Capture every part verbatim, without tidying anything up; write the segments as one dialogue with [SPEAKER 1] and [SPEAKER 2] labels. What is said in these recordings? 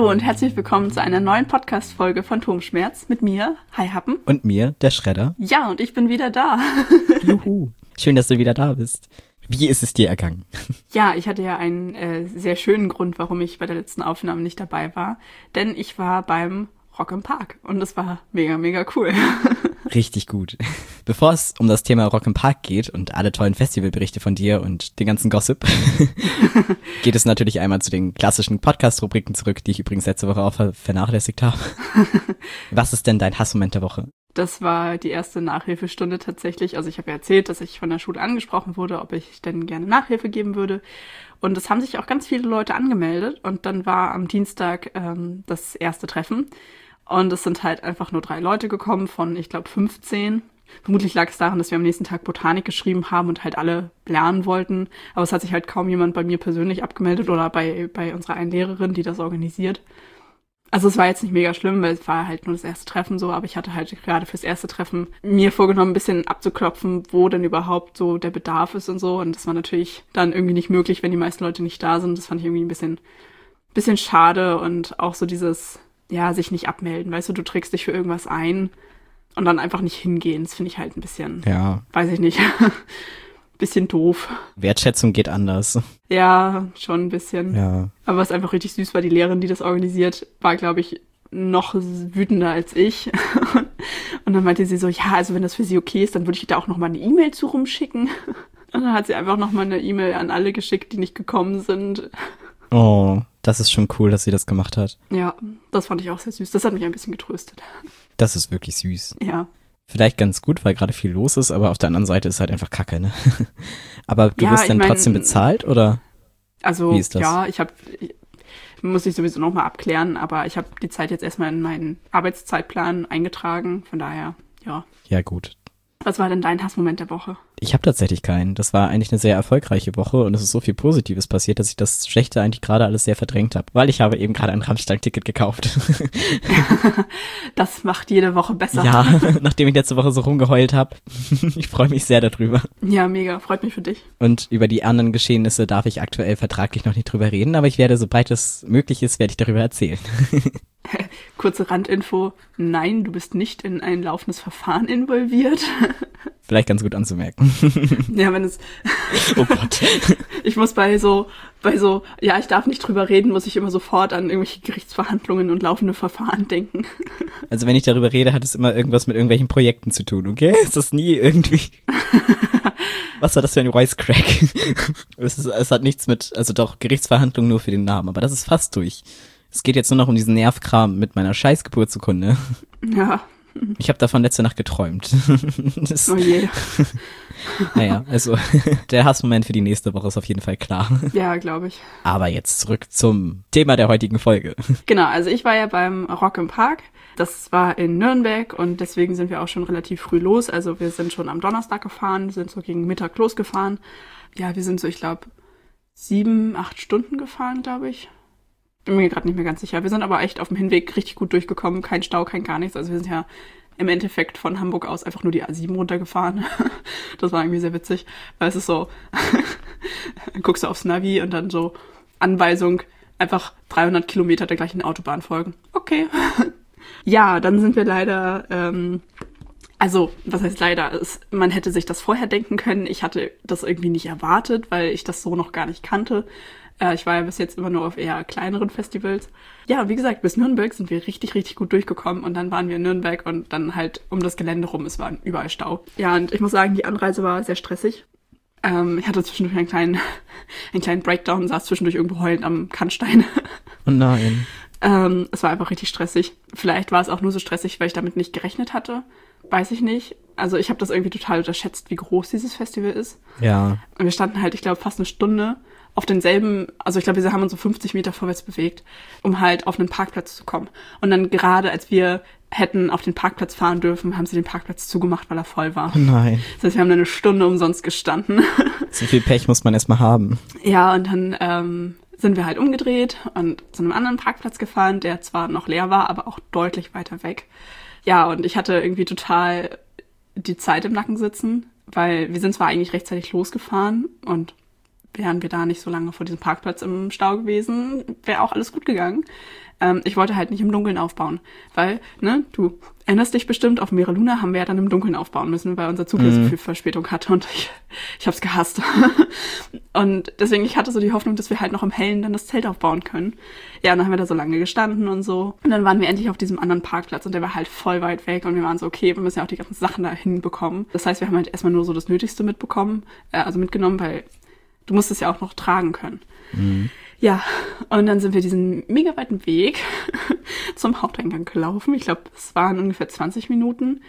[SPEAKER 1] Hallo und herzlich willkommen zu einer neuen Podcast-Folge von Turmschmerz mit mir, Hi Happen.
[SPEAKER 2] Und mir, der Schredder.
[SPEAKER 1] Ja, und ich bin wieder da.
[SPEAKER 2] Juhu. Schön, dass du wieder da bist. Wie ist es dir ergangen?
[SPEAKER 1] Ja, ich hatte ja einen äh, sehr schönen Grund, warum ich bei der letzten Aufnahme nicht dabei war. Denn ich war beim Rock im Park und das war mega, mega cool.
[SPEAKER 2] Richtig gut. Bevor es um das Thema Rock im Park geht und alle tollen Festivalberichte von dir und den ganzen Gossip, geht es natürlich einmal zu den klassischen Podcast-Rubriken zurück, die ich übrigens letzte Woche auch ver- vernachlässigt habe. Was ist denn dein Hassmoment der Woche?
[SPEAKER 1] Das war die erste Nachhilfestunde tatsächlich. Also ich habe ja erzählt, dass ich von der Schule angesprochen wurde, ob ich denn gerne Nachhilfe geben würde. Und es haben sich auch ganz viele Leute angemeldet. Und dann war am Dienstag ähm, das erste Treffen. Und es sind halt einfach nur drei Leute gekommen von, ich glaube, fünfzehn. Vermutlich lag es daran, dass wir am nächsten Tag Botanik geschrieben haben und halt alle lernen wollten. Aber es hat sich halt kaum jemand bei mir persönlich abgemeldet oder bei, bei unserer einen Lehrerin, die das organisiert. Also es war jetzt nicht mega schlimm, weil es war halt nur das erste Treffen so, aber ich hatte halt gerade fürs erste Treffen mir vorgenommen, ein bisschen abzuklopfen, wo denn überhaupt so der Bedarf ist und so. Und das war natürlich dann irgendwie nicht möglich, wenn die meisten Leute nicht da sind. Das fand ich irgendwie ein bisschen, bisschen schade und auch so dieses, ja, sich nicht abmelden. Weißt du, du trägst dich für irgendwas ein und dann einfach nicht hingehen. Das finde ich halt ein bisschen,
[SPEAKER 2] ja,
[SPEAKER 1] weiß ich nicht, bisschen doof.
[SPEAKER 2] Wertschätzung geht anders.
[SPEAKER 1] Ja, schon ein bisschen.
[SPEAKER 2] Ja.
[SPEAKER 1] Aber was einfach richtig süß war, die Lehrerin, die das organisiert, war, glaube ich, noch wütender als ich. Und dann meinte sie so, ja, also wenn das für sie okay ist, dann würde ich da auch noch mal eine E-Mail zu rumschicken. Und dann hat sie einfach noch mal eine E-Mail an alle geschickt, die nicht gekommen sind.
[SPEAKER 2] Oh, das ist schon cool, dass sie das gemacht hat.
[SPEAKER 1] Ja, das fand ich auch sehr süß. Das hat mich ein bisschen getröstet.
[SPEAKER 2] Das ist wirklich süß.
[SPEAKER 1] Ja.
[SPEAKER 2] Vielleicht ganz gut, weil gerade viel los ist, aber auf der anderen Seite ist halt einfach Kacke, ne? Aber du
[SPEAKER 1] Ja,
[SPEAKER 2] wirst
[SPEAKER 1] ich
[SPEAKER 2] dann
[SPEAKER 1] mein,
[SPEAKER 2] trotzdem bezahlt, oder?
[SPEAKER 1] Also,
[SPEAKER 2] wie ist das?
[SPEAKER 1] ja, ich habe, muss ich sowieso noch mal abklären, aber ich habe die Zeit jetzt erstmal in meinen Arbeitszeitplan eingetragen, von daher, ja.
[SPEAKER 2] Ja, gut.
[SPEAKER 1] Was war denn dein Hassmoment der Woche?
[SPEAKER 2] Ich habe tatsächlich keinen. Das war eigentlich eine sehr erfolgreiche Woche und es ist so viel Positives passiert, dass ich das Schlechte eigentlich gerade alles sehr verdrängt habe, weil ich habe eben gerade ein Rammstein-Ticket gekauft.
[SPEAKER 1] Das macht jede Woche besser.
[SPEAKER 2] Ja, nachdem ich letzte Woche so rumgeheult habe. Ich freue mich sehr darüber.
[SPEAKER 1] Ja, mega. Freut mich für dich.
[SPEAKER 2] Und über die anderen Geschehnisse darf ich aktuell vertraglich noch nicht drüber reden, aber ich werde, sobald es möglich ist, werde ich darüber erzählen.
[SPEAKER 1] Kurze Randinfo. Nein, du bist nicht in ein laufendes Verfahren involviert.
[SPEAKER 2] Vielleicht ganz gut anzumerken.
[SPEAKER 1] Ja, wenn es...
[SPEAKER 2] Oh Gott.
[SPEAKER 1] Ich muss bei so, bei so, ja, ich darf nicht drüber reden, muss ich immer sofort an irgendwelche Gerichtsverhandlungen und laufende Verfahren denken.
[SPEAKER 2] Also wenn ich darüber rede, hat es immer irgendwas mit irgendwelchen Projekten zu tun, okay? Ist das nie irgendwie... Was war das für ein Wisecrack? Es, ist, es hat nichts mit, also doch, Gerichtsverhandlungen nur für den Namen, aber das ist fast durch. Es geht jetzt nur noch um diesen Nervkram mit meiner scheiß Geburtsurkunde.
[SPEAKER 1] Ja.
[SPEAKER 2] Ich habe davon letzte Nacht geträumt. Das,
[SPEAKER 1] oh je.
[SPEAKER 2] Naja, also der Hassmoment für die nächste Woche ist auf jeden Fall klar.
[SPEAKER 1] Ja, glaube ich.
[SPEAKER 2] Aber jetzt zurück zum Thema der heutigen Folge.
[SPEAKER 1] Genau, also ich war ja beim Rock im Park. Das war in Nürnberg und deswegen sind wir auch schon relativ früh los. Also wir sind schon am Donnerstag gefahren, sind so gegen Mittag losgefahren. Ja, wir sind so, ich glaube, sieben, acht Stunden gefahren, glaube ich. Bin mir gerade nicht mehr ganz sicher. Wir sind aber echt auf dem Hinweg richtig gut durchgekommen. Kein Stau, kein gar nichts. Also wir sind ja im Endeffekt von Hamburg aus einfach nur die A sieben runtergefahren. Das war irgendwie sehr witzig, weil es ist so, guckst du aufs Navi und dann so Anweisung, einfach dreihundert Kilometer der gleichen Autobahn folgen. Okay. Ja, dann sind wir leider, ähm, also was heißt leider, es, man hätte sich das vorher denken können. Ich hatte das irgendwie nicht erwartet, weil ich das so noch gar nicht kannte. Äh, ich war ja bis jetzt immer nur auf eher kleineren Festivals. Ja, wie gesagt, bis Nürnberg sind wir richtig, richtig gut durchgekommen und dann waren wir in Nürnberg und dann halt um das Gelände rum, es war überall Stau. Ja, und ich muss sagen, die Anreise war sehr stressig. Ähm, ich hatte zwischendurch einen kleinen, einen kleinen Breakdown, saß zwischendurch irgendwo heulend am Kannstein.
[SPEAKER 2] Oh nein.
[SPEAKER 1] Ähm, es war einfach richtig stressig. Vielleicht war es auch nur so stressig, weil ich damit nicht gerechnet hatte. Weiß ich nicht. Also ich habe das irgendwie total unterschätzt, wie groß dieses Festival ist.
[SPEAKER 2] Ja.
[SPEAKER 1] Und wir standen halt, ich glaube, fast eine Stunde auf denselben, also ich glaube, wir haben uns so fünfzig Meter vorwärts bewegt, um halt auf einen Parkplatz zu kommen. Und dann gerade, als wir hätten auf den Parkplatz fahren dürfen, haben sie den Parkplatz zugemacht, weil er voll war.
[SPEAKER 2] Oh nein.
[SPEAKER 1] Das heißt, wir haben dann eine Stunde umsonst gestanden.
[SPEAKER 2] So viel Pech muss man erstmal haben.
[SPEAKER 1] Ja, und dann ähm, sind wir halt umgedreht und zu einem anderen Parkplatz gefahren, der zwar noch leer war, aber auch deutlich weiter weg. Ja, und ich hatte irgendwie total die Zeit im Nacken sitzen, weil wir sind zwar eigentlich rechtzeitig losgefahren und wären wir da nicht so lange vor diesem Parkplatz im Stau gewesen, wäre auch alles gut gegangen. Ähm, ich wollte halt nicht im Dunkeln aufbauen, weil, ne, du erinnerst dich bestimmt, auf Meere Luna haben wir ja dann im Dunkeln aufbauen müssen, weil unser Zug ja so viel Verspätung hatte und ich, ich hab's gehasst. Und deswegen, ich hatte so die Hoffnung, dass wir halt noch im Hellen dann das Zelt aufbauen können. Ja, und dann haben wir da so lange gestanden und so. Und dann waren wir endlich auf diesem anderen Parkplatz und der war halt voll weit weg und wir waren so, okay, wir müssen ja auch die ganzen Sachen da hinbekommen. Das heißt, wir haben halt erstmal nur so das Nötigste mitbekommen, äh, also mitgenommen, weil du musst es ja auch noch tragen können. Mhm. Ja, und dann sind wir diesen mega weiten Weg zum Haupteingang gelaufen. Ich glaube, es waren ungefähr zwanzig Minuten.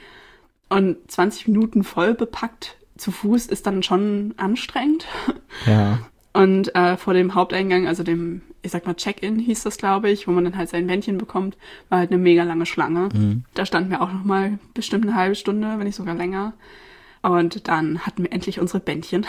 [SPEAKER 1] Und zwanzig Minuten voll bepackt zu Fuß ist dann schon anstrengend.
[SPEAKER 2] Ja.
[SPEAKER 1] Und äh, vor dem Haupteingang, also dem, ich sag mal Check-in hieß das, glaube ich, wo man dann halt sein Bändchen bekommt, war halt eine mega lange Schlange. Mhm. Da standen wir auch noch mal bestimmt eine halbe Stunde, wenn nicht sogar länger. Und dann hatten wir endlich unsere Bändchen.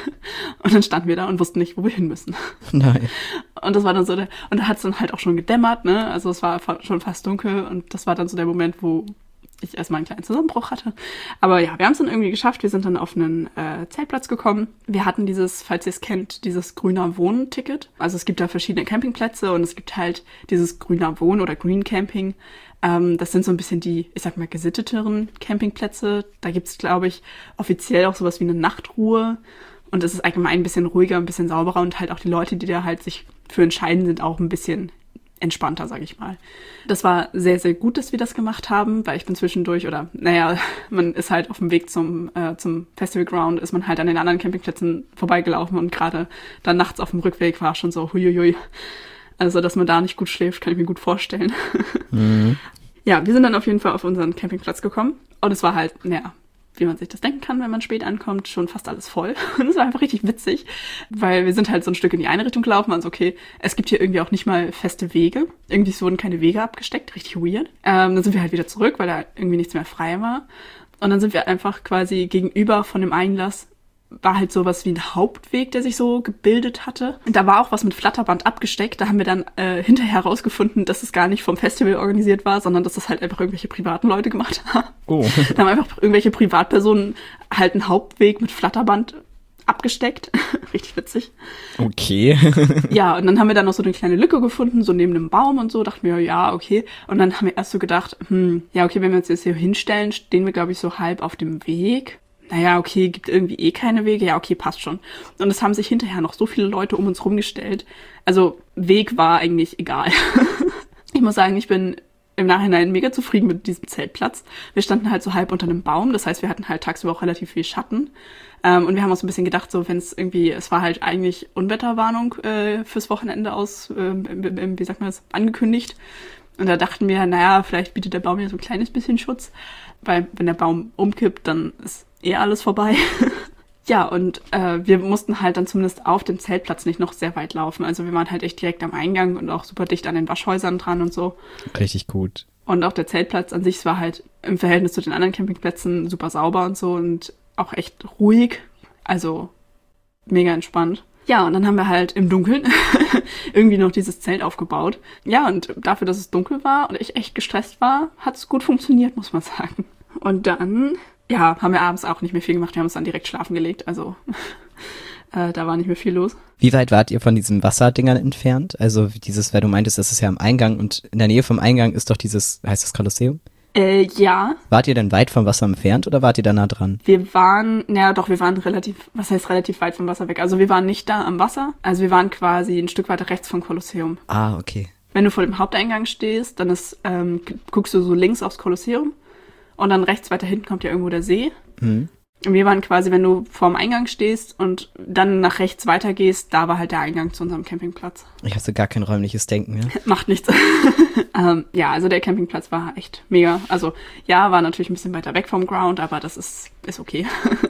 [SPEAKER 1] Und dann standen wir da und wussten nicht, wo wir hin müssen.
[SPEAKER 2] Nein.
[SPEAKER 1] Und das war dann so der, und da hat es dann halt auch schon gedämmert, ne? Also es war schon fast dunkel und das war dann so der Moment, wo ich erstmal einen kleinen Zusammenbruch hatte. Aber ja, wir haben es dann irgendwie geschafft. Wir sind dann auf einen äh, Zeltplatz gekommen. Wir hatten dieses, falls ihr es kennt, dieses grüner Wohnen-Ticket. Also es gibt da verschiedene Campingplätze und es gibt halt dieses grüner Wohnen oder Green Camping. Ähm, das sind so ein bisschen die, ich sag mal, gesitteteren Campingplätze. Da gibt's, glaube ich, offiziell auch sowas wie eine Nachtruhe. Und es ist allgemein ein bisschen ruhiger, ein bisschen sauberer und halt auch die Leute, die da halt sich für entscheiden, sind auch ein bisschen entspannter, sag ich mal. Das war sehr, sehr gut, dass wir das gemacht haben, weil ich bin zwischendurch, oder naja, man ist halt auf dem Weg zum äh, zum Festival Ground, ist man halt an den anderen Campingplätzen vorbeigelaufen und gerade dann nachts auf dem Rückweg war schon so huiuiui. Also, dass man da nicht gut schläft, kann ich mir gut vorstellen. Mhm. Ja, wir sind dann auf jeden Fall auf unseren Campingplatz gekommen und es war halt, naja, wie man sich das denken kann, wenn man spät ankommt, schon fast alles voll. Und es war einfach richtig witzig, weil wir sind halt so ein Stück in die eine Richtung gelaufen, also okay, es gibt hier irgendwie auch nicht mal feste Wege. Irgendwie wurden keine Wege abgesteckt, richtig weird. Ähm, dann sind wir halt wieder zurück, weil da irgendwie nichts mehr frei war. Und dann sind wir einfach quasi gegenüber von dem Einlass, war halt sowas wie ein Hauptweg, der sich so gebildet hatte. Und da war auch was mit Flatterband abgesteckt. Da haben wir dann äh, hinterher herausgefunden, dass es gar nicht vom Festival organisiert war, sondern dass das halt einfach irgendwelche privaten Leute gemacht haben. Oh. Da haben einfach irgendwelche Privatpersonen halt einen Hauptweg mit Flatterband abgesteckt. Richtig witzig.
[SPEAKER 2] Okay.
[SPEAKER 1] Ja, und dann haben wir dann noch so eine kleine Lücke gefunden, so neben einem Baum und so. Dachten wir, ja, okay. Und dann haben wir erst so gedacht, hm, ja, okay, wenn wir uns jetzt hier hinstellen, stehen wir, glaube ich, so halb auf dem Weg. Naja, okay, gibt irgendwie eh keine Wege. Ja, okay, passt schon. Und es haben sich hinterher noch so viele Leute um uns rumgestellt. Also Weg war eigentlich egal. Ich muss sagen, ich bin im Nachhinein mega zufrieden mit diesem Zeltplatz. Wir standen halt so halb unter einem Baum. Das heißt, wir hatten halt tagsüber auch relativ viel Schatten. Ähm, und wir haben uns ein bisschen gedacht, so wenn es irgendwie, es war halt eigentlich Unwetterwarnung äh, fürs Wochenende aus, äh, wie sagt man das, angekündigt. Und da dachten wir, naja, vielleicht bietet der Baum ja so ein kleines bisschen Schutz. Weil wenn der Baum umkippt, dann ist eh alles vorbei. Ja, und äh, wir mussten halt dann zumindest auf dem Zeltplatz nicht noch sehr weit laufen. Also wir waren halt echt direkt am Eingang und auch super dicht an den Waschhäusern dran und so.
[SPEAKER 2] Richtig gut.
[SPEAKER 1] Und auch der Zeltplatz an sich war halt im Verhältnis zu den anderen Campingplätzen super sauber und so und auch echt ruhig. Also mega entspannt. Ja, und dann haben wir halt im Dunkeln irgendwie noch dieses Zelt aufgebaut. Ja, und dafür, dass es dunkel war und ich echt gestresst war, hat es gut funktioniert, muss man sagen. Und dann, ja, haben wir abends auch nicht mehr viel gemacht. Wir haben uns dann direkt schlafen gelegt, also äh, da war nicht mehr viel los.
[SPEAKER 2] Wie weit wart ihr von diesen Wasserdingern entfernt? Also dieses, weil du meintest, das ist ja am Eingang und in der Nähe vom Eingang ist doch dieses, heißt das Kolosseum?
[SPEAKER 1] Äh, ja.
[SPEAKER 2] Wart ihr denn weit vom Wasser entfernt oder wart ihr da nah dran?
[SPEAKER 1] Wir waren, naja doch, wir waren relativ, was heißt relativ weit vom Wasser weg? Also wir waren nicht da am Wasser, also wir waren quasi ein Stück weiter rechts vom Kolosseum.
[SPEAKER 2] Ah, okay.
[SPEAKER 1] Wenn du vor dem Haupteingang stehst, dann ist, ähm, guckst du so links aufs Kolosseum und dann rechts weiter hinten kommt ja irgendwo der See. Mhm. Und wir waren quasi, wenn du vorm Eingang stehst und dann nach rechts weitergehst, da war halt der Eingang zu unserem Campingplatz.
[SPEAKER 2] Ich hatte gar kein räumliches Denken mehr.
[SPEAKER 1] Macht nichts. ähm, ja, also der Campingplatz war echt mega. Also ja, war natürlich ein bisschen weiter weg vom Ground, aber das ist, ist okay.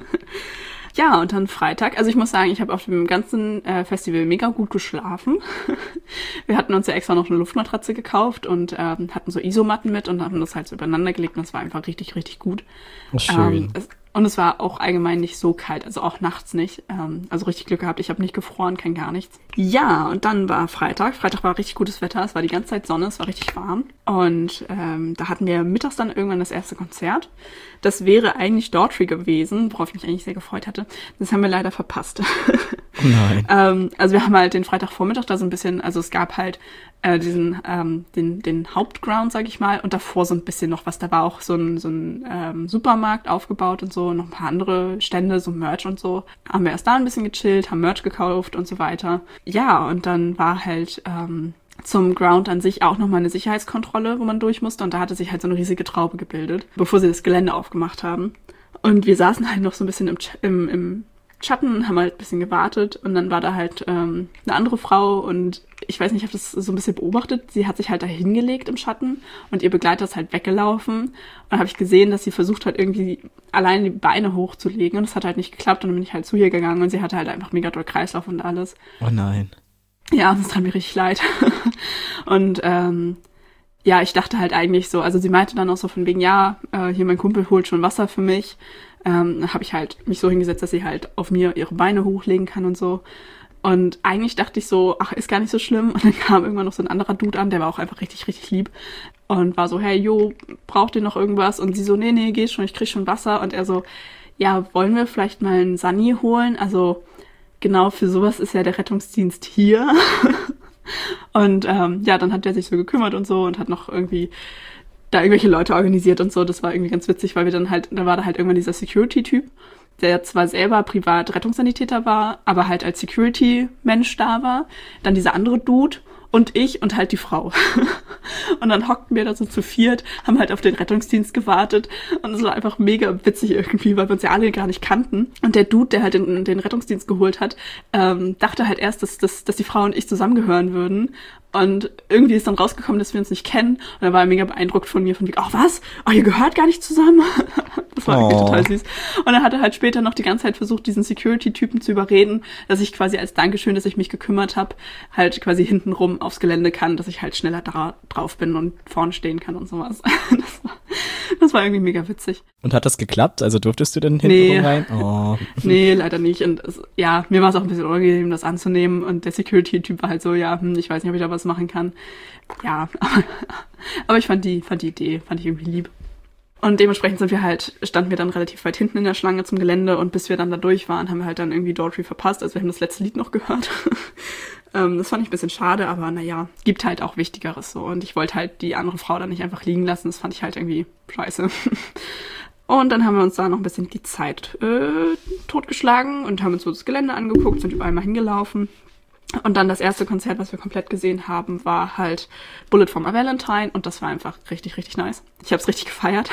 [SPEAKER 1] Ja, und dann Freitag. Also ich muss sagen, ich habe auf dem ganzen äh, Festival mega gut geschlafen. Wir hatten uns ja extra noch eine Luftmatratze gekauft und ähm, hatten so Isomatten mit und haben das halt so übereinander gelegt und das war einfach richtig, richtig gut.
[SPEAKER 2] Oh, schön.
[SPEAKER 1] Ähm, es, und es war auch allgemein nicht so kalt, also auch nachts nicht. Ähm, also richtig Glück gehabt, ich habe nicht gefroren, kein gar nichts. Ja, und dann war Freitag. Freitag war richtig gutes Wetter, es war die ganze Zeit Sonne, es war richtig warm. Und ähm, da hatten wir mittags dann irgendwann das erste Konzert. Das wäre eigentlich Daughtry gewesen, worauf ich mich eigentlich sehr gefreut hatte. Das haben wir leider verpasst.
[SPEAKER 2] Nein.
[SPEAKER 1] ähm, also wir haben halt den Freitagvormittag da so ein bisschen, also es gab halt äh, diesen, ähm, den, den Hauptground, sag ich mal, und davor so ein bisschen noch was. Da war auch so ein, so ein ähm, Supermarkt aufgebaut und so, noch ein paar andere Stände, so Merch und so. Haben wir erst da ein bisschen gechillt, haben Merch gekauft und so weiter. Ja, und dann war halt ähm, zum Ground an sich auch nochmal eine Sicherheitskontrolle, wo man durch musste. Und da hatte sich halt so eine riesige Traube gebildet, bevor sie das Gelände aufgemacht haben. Und wir saßen halt noch so ein bisschen im, im, im Schatten und haben halt ein bisschen gewartet. Und dann war da halt ähm, eine andere Frau und ich weiß nicht, ich habe das so ein bisschen beobachtet. Sie hat sich halt da hingelegt im Schatten und ihr Begleiter ist halt weggelaufen. Und dann habe ich gesehen, dass sie versucht hat, irgendwie allein die Beine hochzulegen. Und das hat halt nicht geklappt. Und dann bin ich halt zu ihr gegangen und sie hatte halt einfach mega doll Kreislauf und alles.
[SPEAKER 2] Oh nein.
[SPEAKER 1] Ja, das tat mir richtig leid. Und ähm, ja, ich dachte halt eigentlich so, also sie meinte dann auch so von wegen, ja, äh, hier mein Kumpel holt schon Wasser für mich. Ähm, dann habe ich halt mich so hingesetzt, dass sie halt auf mir ihre Beine hochlegen kann und so. Und eigentlich dachte ich so, ach, ist gar nicht so schlimm. Und dann kam irgendwann noch so ein anderer Dude an, der war auch einfach richtig, richtig lieb. Und war so, hey, jo, braucht ihr noch irgendwas? Und sie so, nee, nee, geh schon, ich krieg schon Wasser. Und er so, ja, wollen wir vielleicht mal einen Sunny holen? Also genau für sowas ist ja der Rettungsdienst hier. Und ähm, ja, dann hat der sich so gekümmert und so und hat noch irgendwie da irgendwelche Leute organisiert und so. Das war irgendwie ganz witzig, weil wir dann halt, da war da halt irgendwann dieser Security-Typ, der zwar selber privat Rettungssanitäter war, aber halt als Security-Mensch da war. Dann dieser andere Dude und ich und halt die Frau. Und dann hockten wir da so zu viert, haben halt auf den Rettungsdienst gewartet und es war einfach mega witzig irgendwie, weil wir uns ja alle gar nicht kannten. Und der Dude, der halt den, den Rettungsdienst geholt hat, ähm, dachte halt erst, dass, dass, dass die Frau und ich zusammengehören würden. Und irgendwie ist dann rausgekommen, dass wir uns nicht kennen. Und er war mega beeindruckt von mir, von wie, oh was? Oh, ihr gehört gar nicht zusammen? Das war irgendwie
[SPEAKER 2] Oh.
[SPEAKER 1] total süß. Und er hatte halt später noch die ganze Zeit versucht, diesen Security-Typen zu überreden, dass ich quasi als Dankeschön, dass ich mich gekümmert habe, halt quasi hintenrum aufs Gelände kann, dass ich halt schneller da drauf bin und vorne stehen kann und sowas. Das war, das war irgendwie mega witzig.
[SPEAKER 2] Und hat das geklappt? Also durftest du denn hinten
[SPEAKER 1] Nee.
[SPEAKER 2] rum rein? Oh.
[SPEAKER 1] Nee, leider nicht. Und es, ja, mir war es auch ein bisschen unangenehm, das anzunehmen. Und der Security-Typ war halt so, ja, hm, ich weiß nicht, ob ich da was machen kann. Ja, aber, aber ich fand die, fand die Idee, fand ich irgendwie lieb. Und dementsprechend sind wir halt, standen wir dann relativ weit hinten in der Schlange zum Gelände und bis wir dann da durch waren, haben wir halt dann irgendwie Daughtry verpasst. Also wir haben das letzte Lied noch gehört. ähm, das fand ich ein bisschen schade, aber naja, gibt halt auch Wichtigeres so. Und ich wollte halt die andere Frau dann nicht einfach liegen lassen. Das fand ich halt irgendwie scheiße. Und dann haben wir uns da noch ein bisschen die Zeit äh, totgeschlagen und haben uns so das Gelände angeguckt, sind überall mal hingelaufen. Und dann das erste Konzert, was wir komplett gesehen haben, war halt Bullet for My Valentine und das war einfach richtig, richtig nice. Ich habe es richtig gefeiert.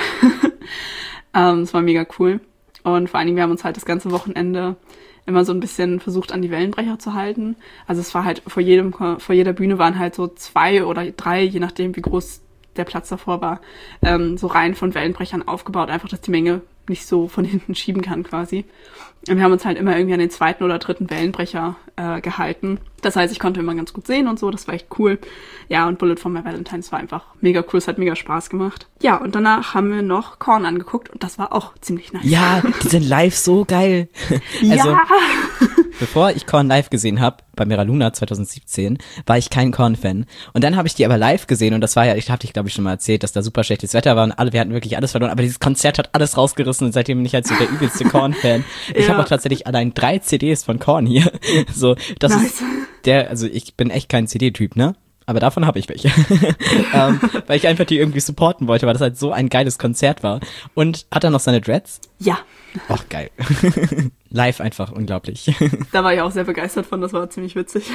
[SPEAKER 1] ähm, es war mega cool. Und vor allen Dingen, wir haben uns halt das ganze Wochenende immer so ein bisschen versucht, an die Wellenbrecher zu halten. Also es war halt vor jedem, vor jeder Bühne waren halt so zwei oder drei, je nachdem wie groß der Platz davor war, ähm, so Reihen von Wellenbrechern aufgebaut, einfach, dass die Menge nicht so von hinten schieben kann quasi. Und wir haben uns halt immer irgendwie an den zweiten oder dritten Wellenbrecher äh, gehalten. Das heißt, ich konnte immer ganz gut sehen und so, das war echt cool. Ja, und Bullet for My Valentine war einfach mega cool, es hat mega Spaß gemacht. Ja, und danach haben wir noch Korn angeguckt und das war auch ziemlich nice.
[SPEAKER 2] Ja, die sind live so geil. Also,
[SPEAKER 1] ja!
[SPEAKER 2] bevor ich Korn live gesehen habe, bei Mera Luna zwanzig siebzehn, war ich kein Korn-Fan. Und dann habe ich die aber live gesehen und das war ja, ich habe dich glaube ich schon mal erzählt, dass da super schlechtes Wetter war und alle, wir hatten wirklich alles verloren, aber dieses Konzert hat alles rausgerissen und seitdem bin ich halt so der übelste Korn-Fan. Ich
[SPEAKER 1] Ja.
[SPEAKER 2] habe auch tatsächlich allein drei C Ds von Korn hier. So, das
[SPEAKER 1] Nice.
[SPEAKER 2] ist der, also ich bin echt kein C D-Typ, ne? Aber davon habe ich welche. ähm, weil ich einfach die irgendwie supporten wollte, weil das halt so ein geiles Konzert war. Und hat er noch seine Dreads?
[SPEAKER 1] Ja,
[SPEAKER 2] Och, geil. Live einfach unglaublich.
[SPEAKER 1] da war ich auch sehr begeistert von, das war ziemlich witzig.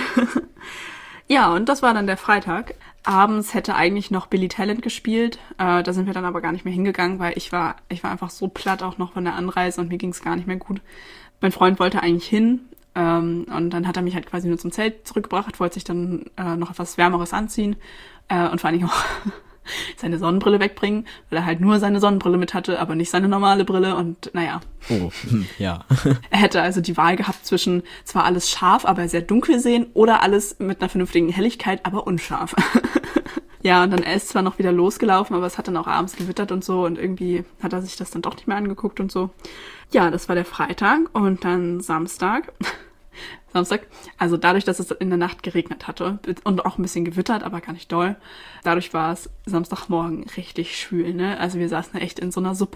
[SPEAKER 1] Ja, und das war dann der Freitag. Abends hätte eigentlich noch Billy Talent gespielt. Äh, da sind wir dann aber gar nicht mehr hingegangen, weil ich war, ich war einfach so platt auch noch von der Anreise und mir ging es gar nicht mehr gut. Mein Freund wollte eigentlich hin, ähm, und dann hat er mich halt quasi nur zum Zelt zurückgebracht, wollte sich dann äh, noch etwas Wärmeres anziehen äh, und vor allen Dingen auch seine Sonnenbrille wegbringen, weil er halt nur seine Sonnenbrille mit hatte, aber nicht seine normale Brille und naja.
[SPEAKER 2] Oh, hm, ja.
[SPEAKER 1] Er hätte also die Wahl gehabt zwischen zwar alles scharf, aber sehr dunkel sehen oder alles mit einer vernünftigen Helligkeit, aber unscharf. Ja, und dann er ist zwar noch wieder losgelaufen, aber es hat dann auch abends gewittert und so und irgendwie hat er sich das dann doch nicht mehr angeguckt und so. Ja, das war der Freitag und dann Samstag. Samstag, also dadurch, dass es in der Nacht geregnet hatte und auch ein bisschen gewittert, aber gar nicht doll, dadurch war es Samstagmorgen richtig schwül, ne? Also wir saßen echt in so einer Suppe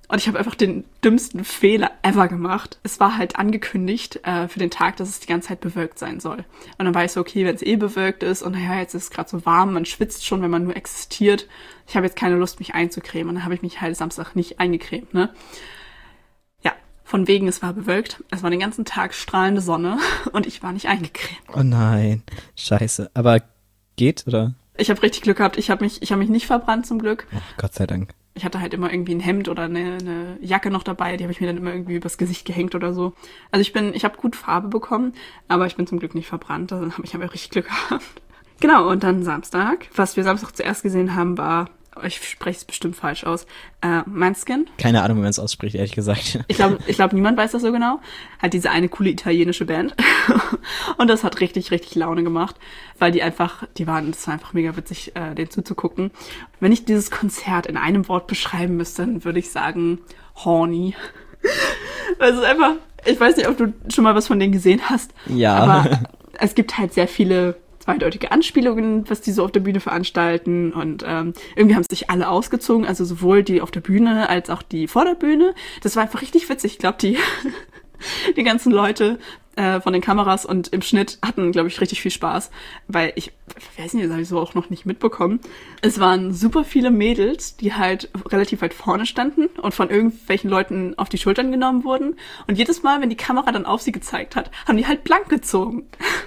[SPEAKER 1] Und ich habe einfach den dümmsten Fehler ever gemacht. Es war halt angekündigt äh, für den Tag, dass es die ganze Zeit bewölkt sein soll. Und dann war ich so, okay, wenn es eh bewölkt ist und naja, jetzt ist es gerade so warm, man schwitzt schon, wenn man nur existiert. Ich habe jetzt keine Lust, mich einzucremen. Und dann habe ich mich halt Samstag nicht eingecremt, ne? Ja, von wegen, es war bewölkt. Es war den ganzen Tag strahlende Sonne und ich war nicht eingecremt.
[SPEAKER 2] Oh nein, scheiße. Aber geht, oder?
[SPEAKER 1] Ich habe richtig Glück gehabt. Ich habe mich, ich habe mich nicht verbrannt zum Glück.
[SPEAKER 2] Oh, Gott sei Dank.
[SPEAKER 1] Ich hatte halt immer irgendwie ein Hemd oder eine, eine Jacke noch dabei. Die habe ich mir dann immer irgendwie übers Gesicht gehängt oder so. Also ich bin, ich habe gut Farbe bekommen, aber ich bin zum Glück nicht verbrannt. Also dann habe ich aber richtig Glück gehabt. Genau, und dann Samstag. Was wir Samstag zuerst gesehen haben, war, ich spreche es bestimmt falsch aus, äh, Måneskin.
[SPEAKER 2] Keine Ahnung, wie man es ausspricht, ehrlich gesagt.
[SPEAKER 1] Ich glaube, ich glaub, niemand weiß das so genau. Halt diese eine coole italienische Band. Und das hat richtig, richtig Laune gemacht, weil die einfach, die waren, das war einfach mega witzig, äh, denen zuzugucken. Wenn ich dieses Konzert in einem Wort beschreiben müsste, dann würde ich sagen, horny. Es ist einfach, ich weiß nicht, ob du schon mal was von denen gesehen hast.
[SPEAKER 2] Ja.
[SPEAKER 1] Aber es gibt halt sehr viele zweideutige Anspielungen, was die so auf der Bühne veranstalten, und ähm, irgendwie haben sich alle ausgezogen, also sowohl die auf der Bühne als auch die vor der Bühne. Das war einfach richtig witzig. Ich glaube, die die ganzen Leute äh, von den Kameras und im Schnitt hatten, glaube ich, richtig viel Spaß, weil ich, ich weiß nicht, das habe ich so auch noch nicht mitbekommen. Es waren super viele Mädels, die halt relativ weit vorne standen und von irgendwelchen Leuten auf die Schultern genommen wurden, und jedes Mal, wenn die Kamera dann auf sie gezeigt hat, haben die halt blank gezogen.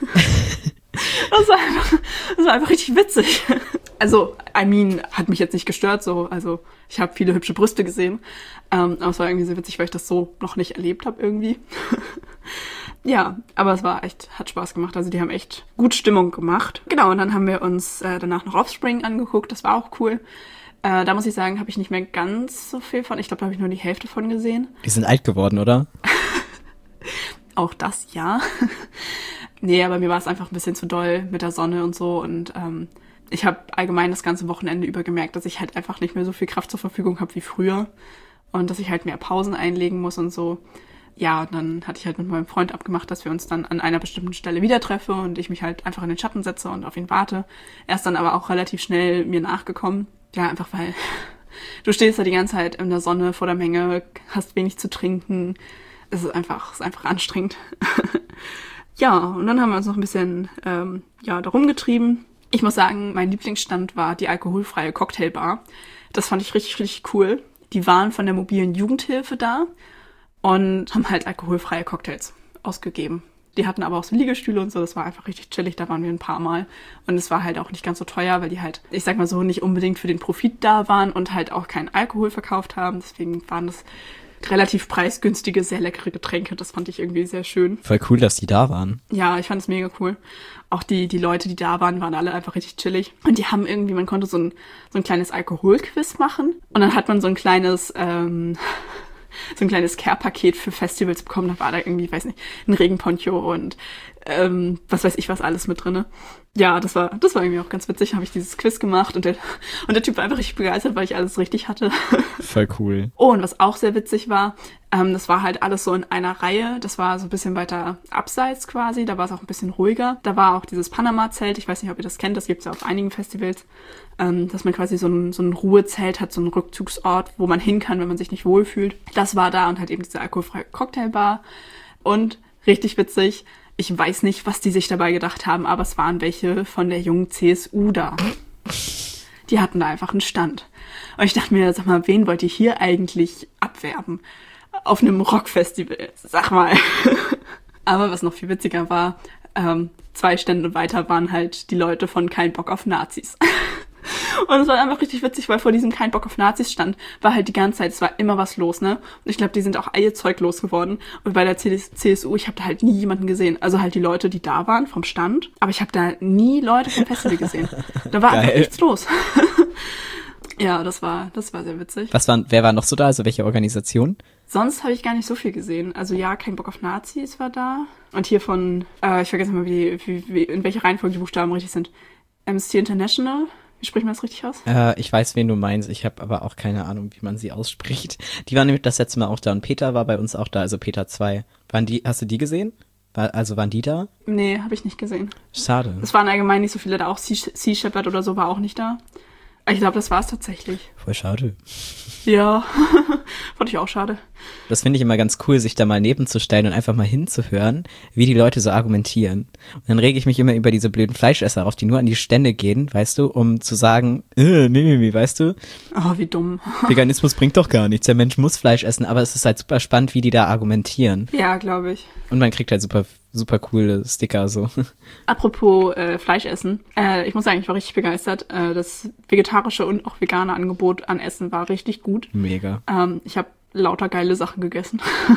[SPEAKER 1] Das war einfach, das war einfach richtig witzig. Also, I mean, hat mich jetzt nicht gestört, so, also ich habe viele hübsche Brüste gesehen, ähm, aber es war irgendwie sehr witzig, weil ich das so noch nicht erlebt habe irgendwie. Ja, aber es war echt, hat Spaß gemacht, also die haben echt gut Stimmung gemacht. Genau, und dann haben wir uns äh, danach noch Offspring angeguckt, das war auch cool. Äh, da muss ich sagen, habe ich nicht mehr ganz so viel von, ich glaube, da habe ich nur die Hälfte von gesehen.
[SPEAKER 2] Die sind alt geworden, oder?
[SPEAKER 1] Auch das, ja. Nee, aber mir war es einfach ein bisschen zu doll mit der Sonne und so, und ähm, ich habe allgemein das ganze Wochenende über gemerkt, dass ich halt einfach nicht mehr so viel Kraft zur Verfügung habe wie früher und dass ich halt mehr Pausen einlegen muss und so. Ja, und dann hatte ich halt mit meinem Freund abgemacht, dass wir uns dann an einer bestimmten Stelle wieder treffen und ich mich halt einfach in den Schatten setze und auf ihn warte. Er ist dann aber auch relativ schnell mir nachgekommen. Ja, einfach weil du stehst da die ganze Zeit in der Sonne vor der Menge, hast wenig zu trinken. Es ist einfach, es ist einfach anstrengend. Ja, und dann haben wir uns noch ein bisschen ähm, ja, da rumgetrieben. Ich muss sagen, mein Lieblingsstand war die alkoholfreie Cocktailbar. Das fand ich richtig, richtig cool. Die waren von der mobilen Jugendhilfe da und haben halt alkoholfreie Cocktails ausgegeben. Die hatten aber auch so Liegestühle und so, das war einfach richtig chillig, da waren wir ein paar Mal. Und es war halt auch nicht ganz so teuer, weil die halt, ich sag mal so, nicht unbedingt für den Profit da waren und halt auch keinen Alkohol verkauft haben. Deswegen waren das relativ preisgünstige, sehr leckere Getränke. Das fand ich irgendwie sehr schön.
[SPEAKER 2] Voll cool, dass die da waren.
[SPEAKER 1] Ja, ich fand es mega cool. Auch die die Leute, die da waren, waren alle einfach richtig chillig. Und die haben irgendwie, man konnte so ein so ein kleines Alkoholquiz machen. Und dann hat man so ein kleines ähm, so ein kleines Care-Paket für Festivals bekommen. Da war da irgendwie, weiß nicht, ein Regenponcho und ähm, was weiß ich was alles mit drinne. Ja, das war das war irgendwie auch ganz witzig. Habe ich dieses Quiz gemacht und der und der Typ war einfach richtig begeistert, weil ich alles richtig hatte.
[SPEAKER 2] Voll cool.
[SPEAKER 1] Oh, und was auch sehr witzig war, ähm, das war halt alles so in einer Reihe. Das war so ein bisschen weiter abseits quasi. Da war es auch ein bisschen ruhiger. Da war auch dieses Panama-Zelt. Ich weiß nicht, ob ihr das kennt. Das gibt's ja auf einigen Festivals. Ähm, dass man quasi so ein, so ein Ruhezelt hat, so einen Rückzugsort, wo man hin kann, wenn man sich nicht wohlfühlt. Das war da und halt eben diese alkoholfreie Cocktailbar. Und richtig witzig, ich weiß nicht, was die sich dabei gedacht haben, aber es waren welche von der jungen C S U da. Die hatten da einfach einen Stand. Und ich dachte mir, sag mal, wen wollt ihr hier eigentlich abwerben? Auf einem Rockfestival, sag mal. Aber was noch viel witziger war, ähm, zwei Stände weiter waren halt die Leute von Kein Bock auf Nazis. Und es war einfach richtig witzig, weil vor diesem Kein Bock auf Nazis stand, war halt die ganze Zeit, es war immer was los, ne? Und ich glaube, die sind auch ihr Zeug losgeworden. Und bei der C S U, ich habe da halt nie jemanden gesehen. Also halt die Leute, die da waren vom Stand. Aber ich habe da nie Leute vom Festival gesehen. Da war
[SPEAKER 2] Geil.
[SPEAKER 1] einfach nichts los. Ja, das war, das war sehr witzig.
[SPEAKER 2] Was waren, wer war noch so da? Also welche Organisation?
[SPEAKER 1] Sonst habe ich gar nicht so viel gesehen. Also ja, Kein Bock auf Nazis war da. Und hier von, äh, ich vergesse mal, wie, wie, wie, in welcher Reihenfolge die Buchstaben richtig sind. Amnesty International. Wie spricht man das richtig aus?
[SPEAKER 2] Äh, ich weiß, wen du meinst. Ich habe aber auch keine Ahnung, wie man sie ausspricht. Die waren nämlich das letzte Mal auch da und Peter war bei uns auch da, also Peter zwei. Waren die, hast du die gesehen? War, also waren die da?
[SPEAKER 1] Nee, habe ich nicht gesehen.
[SPEAKER 2] Schade.
[SPEAKER 1] Es waren allgemein nicht so viele da. Auch Sea, Sea Shepherd oder so war auch nicht da. Ich glaube, das war es tatsächlich.
[SPEAKER 2] Voll schade.
[SPEAKER 1] Ja, fand ich auch schade.
[SPEAKER 2] Das finde ich immer ganz cool, sich da mal nebenzustellen und einfach mal hinzuhören, wie die Leute so argumentieren. Und dann rege ich mich immer über diese blöden Fleischesser auf, die nur an die Stände gehen, weißt du, um zu sagen, äh, nee, nee, nee, weißt du?
[SPEAKER 1] Oh, wie dumm.
[SPEAKER 2] Veganismus bringt doch gar nichts, der Mensch muss Fleisch essen, aber es ist halt super spannend, wie die da argumentieren.
[SPEAKER 1] Ja, glaube ich.
[SPEAKER 2] Und man kriegt halt super super coole Sticker so.
[SPEAKER 1] Apropos äh, Fleisch essen, äh, ich muss sagen, ich war richtig begeistert. Äh, das vegetarische und auch vegane Angebot an Essen war richtig gut.
[SPEAKER 2] Mega.
[SPEAKER 1] Ähm, ich habe lauter geile Sachen gegessen.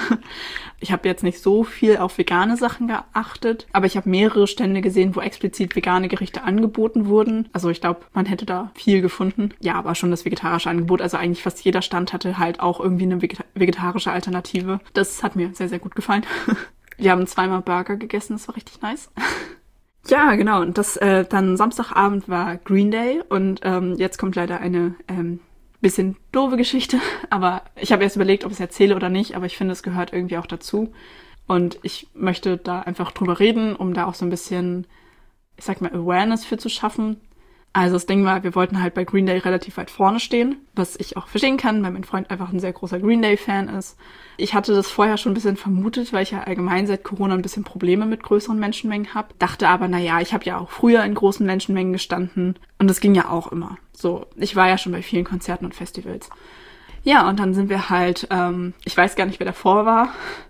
[SPEAKER 1] Ich habe jetzt nicht so viel auf vegane Sachen geachtet, aber ich habe mehrere Stände gesehen, wo explizit vegane Gerichte angeboten wurden. Also ich glaube, man hätte da viel gefunden. Ja, aber schon das vegetarische Angebot, also eigentlich fast jeder Stand hatte halt auch irgendwie eine vegeta- vegetarische Alternative. Das hat mir sehr, sehr gut gefallen. Wir haben zweimal Burger gegessen, das war richtig nice. Ja, genau. Und das äh, dann Samstagabend war Green Day und ähm, jetzt kommt leider eine ähm, bisschen doofe Geschichte. Aber ich habe erst überlegt, ob ich es erzähle oder nicht, aber ich finde, es gehört irgendwie auch dazu. Und ich möchte da einfach drüber reden, um da auch so ein bisschen, ich sag mal, Awareness für zu schaffen. Also das Ding war, wir wollten halt bei Green Day relativ weit vorne stehen, was ich auch verstehen kann, weil mein Freund einfach ein sehr großer Green Day-Fan ist. Ich hatte das vorher schon ein bisschen vermutet, weil ich ja allgemein seit Corona ein bisschen Probleme mit größeren Menschenmengen habe. Dachte aber, naja, ich habe ja auch früher in großen Menschenmengen gestanden und das ging ja auch immer. So, ich war ja schon bei vielen Konzerten und Festivals. Ja, und dann sind wir halt, ähm, ich weiß gar nicht, wer davor war.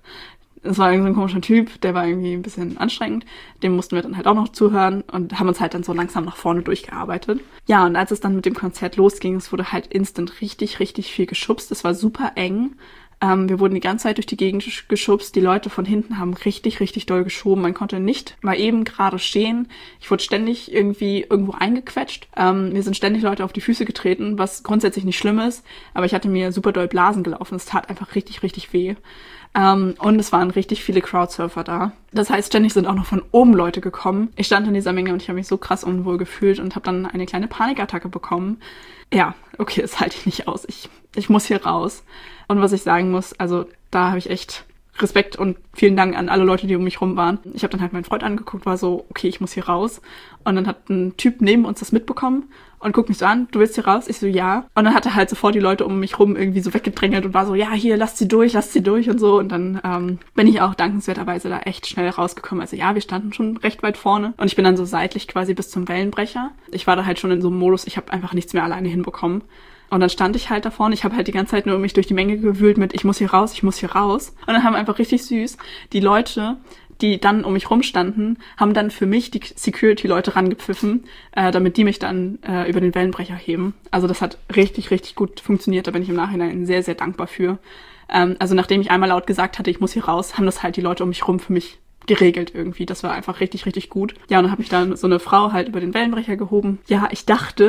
[SPEAKER 1] Es war irgendwie so ein komischer Typ, der war irgendwie ein bisschen anstrengend. Dem mussten wir dann halt auch noch zuhören und haben uns halt dann so langsam nach vorne durchgearbeitet. Ja, und als es dann mit dem Konzert losging, es wurde halt instant richtig, richtig viel geschubst. Es war super eng. Ähm, wir wurden die ganze Zeit durch die Gegend geschubst. Die Leute von hinten haben richtig, richtig doll geschoben. Man konnte nicht mal eben gerade stehen. Ich wurde ständig irgendwie irgendwo eingequetscht. Ähm, mir sind ständig Leute auf die Füße getreten, was grundsätzlich nicht schlimm ist. Aber ich hatte mir super doll Blasen gelaufen. Es tat einfach richtig, richtig weh. Um, und es waren richtig viele Crowdsurfer da. Das heißt, ständig sind auch noch von oben Leute gekommen. Ich stand in dieser Menge und ich habe mich so krass unwohl gefühlt und habe dann eine kleine Panikattacke bekommen. Ja, okay, das halte ich nicht aus. Ich, ich muss hier raus. Und was ich sagen muss, also da habe ich echt Respekt und vielen Dank an alle Leute, die um mich rum waren. Ich habe dann halt meinen Freund angeguckt, war so, okay, ich muss hier raus. Und dann hat ein Typ neben uns das mitbekommen und guckt mich so an, du willst hier raus? Ich so, ja. Und dann hat er halt sofort die Leute um mich rum irgendwie so weggedrängelt und war so, ja, hier, lasst sie durch, lasst sie durch und so. Und dann ähm, bin ich auch dankenswerterweise da echt schnell rausgekommen. Also ja, wir standen schon recht weit vorne und ich bin dann so seitlich quasi bis zum Wellenbrecher. Ich war da halt schon in so einem Modus, ich habe einfach nichts mehr alleine hinbekommen. Und dann stand ich halt da vorne, ich habe halt die ganze Zeit nur mich durch die Menge gewühlt mit, ich muss hier raus, ich muss hier raus. Und dann haben einfach richtig süß die Leute, die dann um mich rumstanden, haben dann für mich die Security-Leute rangepfiffen, äh, damit die mich dann äh, über den Wellenbrecher heben. Also das hat richtig, richtig gut funktioniert, da bin ich im Nachhinein sehr, sehr dankbar für. Ähm, also nachdem ich einmal laut gesagt hatte, ich muss hier raus, haben das halt die Leute um mich rum für mich geregelt irgendwie. Das war einfach richtig, richtig gut. Ja, und dann habe ich dann so eine Frau halt über den Wellenbrecher gehoben. Ja, ich dachte,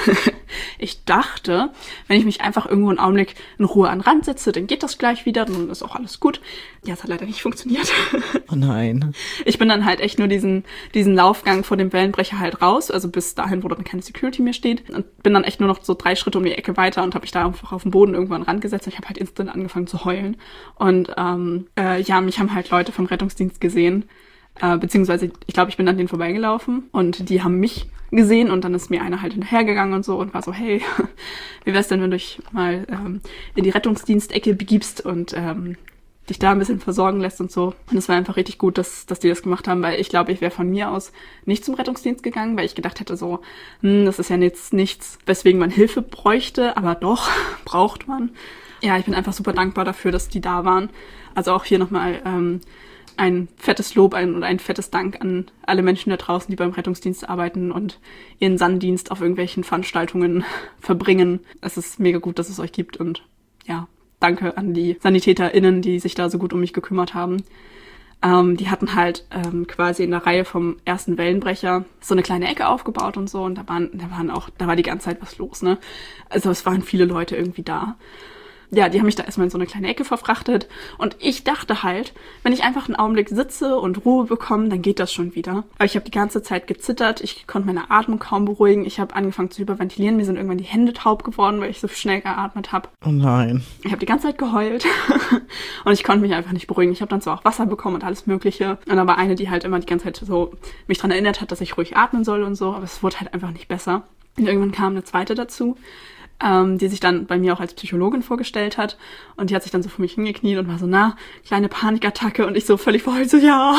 [SPEAKER 1] ich dachte, wenn ich mich einfach irgendwo einen Augenblick in Ruhe an den Rand setze, dann geht das gleich wieder, dann ist auch alles gut. Ja, es hat leider nicht funktioniert.
[SPEAKER 2] Oh nein.
[SPEAKER 1] Ich bin dann halt echt nur diesen diesen Laufgang vor dem Wellenbrecher halt raus, also bis dahin, wo dann keine Security mehr steht. Und bin dann echt nur noch so drei Schritte um die Ecke weiter und habe mich da einfach auf den Boden irgendwo an den Rand gesetzt. Und ich habe halt instant angefangen zu heulen. Und ähm, äh, ja, mich haben halt Leute vom Rettungsdienst gesehen. Äh, beziehungsweise, ich glaube, ich bin an denen vorbeigelaufen und die haben mich gesehen und dann ist mir einer halt hinterhergegangen und so und war so, hey, wie wär's denn, wenn du dich mal ähm, in die Rettungsdienstecke begibst und ähm, dich da ein bisschen versorgen lässt und so. Und es war einfach richtig gut, dass, dass die das gemacht haben, weil ich glaube, ich wäre von mir aus nicht zum Rettungsdienst gegangen, weil ich gedacht hätte so, hm, das ist ja jetzt nichts, weswegen man Hilfe bräuchte, aber doch, braucht man. Ja, ich bin einfach super dankbar dafür, dass die da waren. Also auch hier nochmal ähm, ein fettes Lob ein, und ein fettes Dank an alle Menschen da draußen, die beim Rettungsdienst arbeiten und ihren Sanddienst auf irgendwelchen Veranstaltungen verbringen. Es ist mega gut, dass es euch gibt und ja, danke an die SanitäterInnen, die sich da so gut um mich gekümmert haben. Ähm, die hatten halt ähm, quasi in der Reihe vom ersten Wellenbrecher so eine kleine Ecke aufgebaut und so und da waren, da waren auch, da war die ganze Zeit was los, ne? Also es waren viele Leute irgendwie da. Ja, die haben mich da erstmal in so eine kleine Ecke verfrachtet und ich dachte halt, wenn ich einfach einen Augenblick sitze und Ruhe bekomme, dann geht das schon wieder. Aber ich habe die ganze Zeit gezittert, ich konnte meine Atmung kaum beruhigen, ich habe angefangen zu hyperventilieren, mir sind irgendwann die Hände taub geworden, weil ich so schnell geatmet habe.
[SPEAKER 2] Oh nein.
[SPEAKER 1] Ich habe die ganze Zeit geheult und ich konnte mich einfach nicht beruhigen. Ich habe dann zwar auch Wasser bekommen und alles Mögliche und da war eine, die halt immer die ganze Zeit so mich dran erinnert hat, dass ich ruhig atmen soll und so, aber es wurde halt einfach nicht besser. Und irgendwann kam eine zweite dazu, ähm, die sich dann bei mir auch als Psychologin vorgestellt hat. Und die hat sich dann so vor mich hingekniet und war so, na, kleine Panikattacke. Und ich so völlig verheult, so, ja.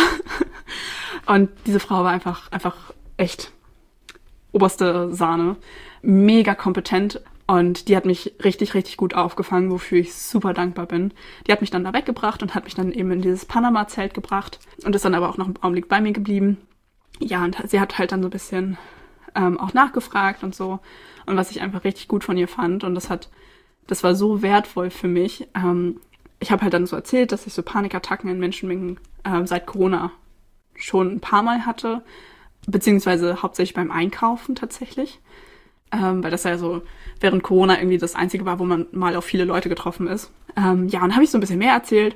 [SPEAKER 1] Und diese Frau war einfach, einfach echt oberste Sahne. Mega kompetent. Und die hat mich richtig, richtig gut aufgefangen, wofür ich super dankbar bin. Die hat mich dann da weggebracht und hat mich dann eben in dieses Panama-Zelt gebracht und ist dann aber auch noch einen Augenblick bei mir geblieben. Ja, und sie hat halt dann so ein bisschen ähm, auch nachgefragt und so. Und was ich einfach richtig gut von ihr fand. Und das hat, das war so wertvoll für mich. Ähm, ich habe halt dann so erzählt, dass ich so Panikattacken in Menschenmengen äh, seit Corona schon ein paar Mal hatte. Beziehungsweise hauptsächlich beim Einkaufen tatsächlich. Ähm, weil das ja so während Corona irgendwie das Einzige war, wo man mal auf viele Leute getroffen ist. Ähm, ja, und dann habe ich so ein bisschen mehr erzählt.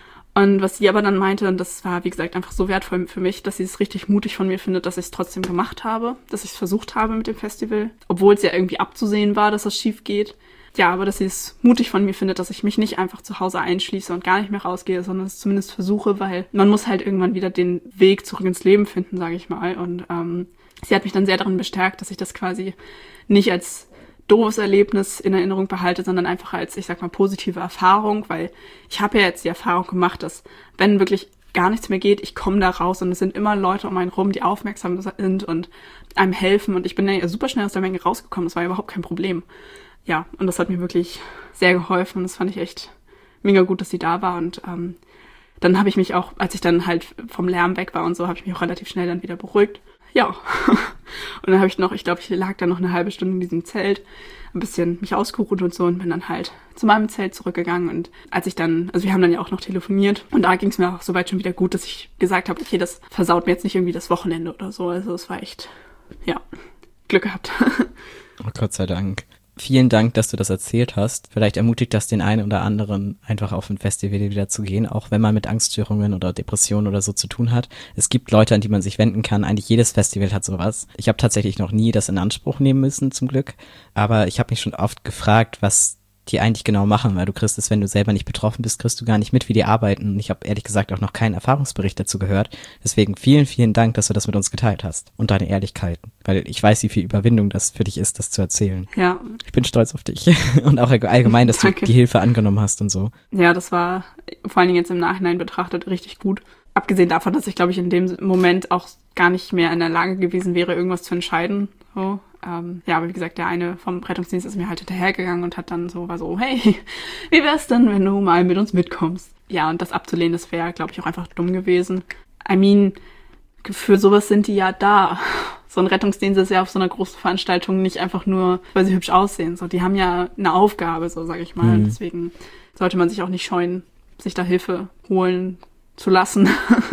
[SPEAKER 1] Und was sie aber dann meinte, und das war, wie gesagt, einfach so wertvoll für mich, dass sie es richtig mutig von mir findet, dass ich es trotzdem gemacht habe, dass ich es versucht habe mit dem Festival, obwohl es ja irgendwie abzusehen war, dass das schief geht. Ja, aber dass sie es mutig von mir findet, dass ich mich nicht einfach zu Hause einschließe und gar nicht mehr rausgehe, sondern es zumindest versuche, weil man muss halt irgendwann wieder den Weg zurück ins Leben finden, sage ich mal. Und ähm, sie hat mich dann sehr darin bestärkt, dass ich das quasi nicht als doofes Erlebnis in Erinnerung behalte, sondern einfach als, ich sag mal, positive Erfahrung, weil ich habe ja jetzt die Erfahrung gemacht, dass wenn wirklich gar nichts mehr geht, ich komme da raus und es sind immer Leute um einen rum, die aufmerksam sind und einem helfen und ich bin ja super schnell aus der Menge rausgekommen, das war überhaupt kein Problem. Ja, und das hat mir wirklich sehr geholfen und das fand ich echt mega gut, dass sie da war und ähm, dann habe ich mich auch, als ich dann halt vom Lärm weg war und so, habe ich mich auch relativ schnell dann wieder beruhigt. Ja, und dann habe ich noch, ich glaube, ich lag da noch eine halbe Stunde in diesem Zelt, ein bisschen mich ausgeruht und so und bin dann halt zu meinem Zelt zurückgegangen und als ich dann, also wir haben dann ja auch noch telefoniert und da ging es mir auch soweit schon wieder gut, dass ich gesagt habe, okay, das versaut mir jetzt nicht irgendwie das Wochenende oder so, also es war echt, ja, Glück gehabt.
[SPEAKER 2] Oh Gott sei Dank. Vielen Dank, dass du das erzählt hast. Vielleicht ermutigt das den einen oder anderen, einfach auf ein Festival wieder zu gehen, auch wenn man mit Angststörungen oder Depressionen oder so zu tun hat. Es gibt Leute, an die man sich wenden kann. Eigentlich jedes Festival hat sowas. Ich habe tatsächlich noch nie das in Anspruch nehmen müssen, zum Glück. Aber ich habe mich schon oft gefragt, was die eigentlich genau machen, weil du kriegst es, wenn du selber nicht betroffen bist, kriegst du gar nicht mit, wie die arbeiten. Und ich habe ehrlich gesagt auch noch keinen Erfahrungsbericht dazu gehört. Deswegen vielen, vielen Dank, dass du das mit uns geteilt hast und deine Ehrlichkeit. Weil ich weiß, wie viel Überwindung das für dich ist, das zu erzählen.
[SPEAKER 1] Ja.
[SPEAKER 2] Ich bin stolz auf dich. Und auch allgemein, dass du die Hilfe angenommen hast und so.
[SPEAKER 1] Ja, das war vor allen Dingen jetzt im Nachhinein betrachtet richtig gut. Abgesehen davon, dass ich, glaube ich, in dem Moment auch gar nicht mehr in der Lage gewesen wäre, irgendwas zu entscheiden. So. Ähm, ja, aber wie gesagt, der eine vom Rettungsdienst ist mir halt hinterhergegangen und hat dann so, war so, hey, wie wär's denn, wenn du mal mit uns mitkommst? Ja, und das abzulehnen, das wäre, glaube ich, auch einfach dumm gewesen. I mean, für sowas sind die ja da. So ein Rettungsdienst ist ja auf so einer großen Veranstaltung nicht einfach nur, weil sie hübsch aussehen. So, die haben ja eine Aufgabe, so sage ich mal. Mhm. Deswegen sollte man sich auch nicht scheuen, sich da Hilfe holen zu lassen.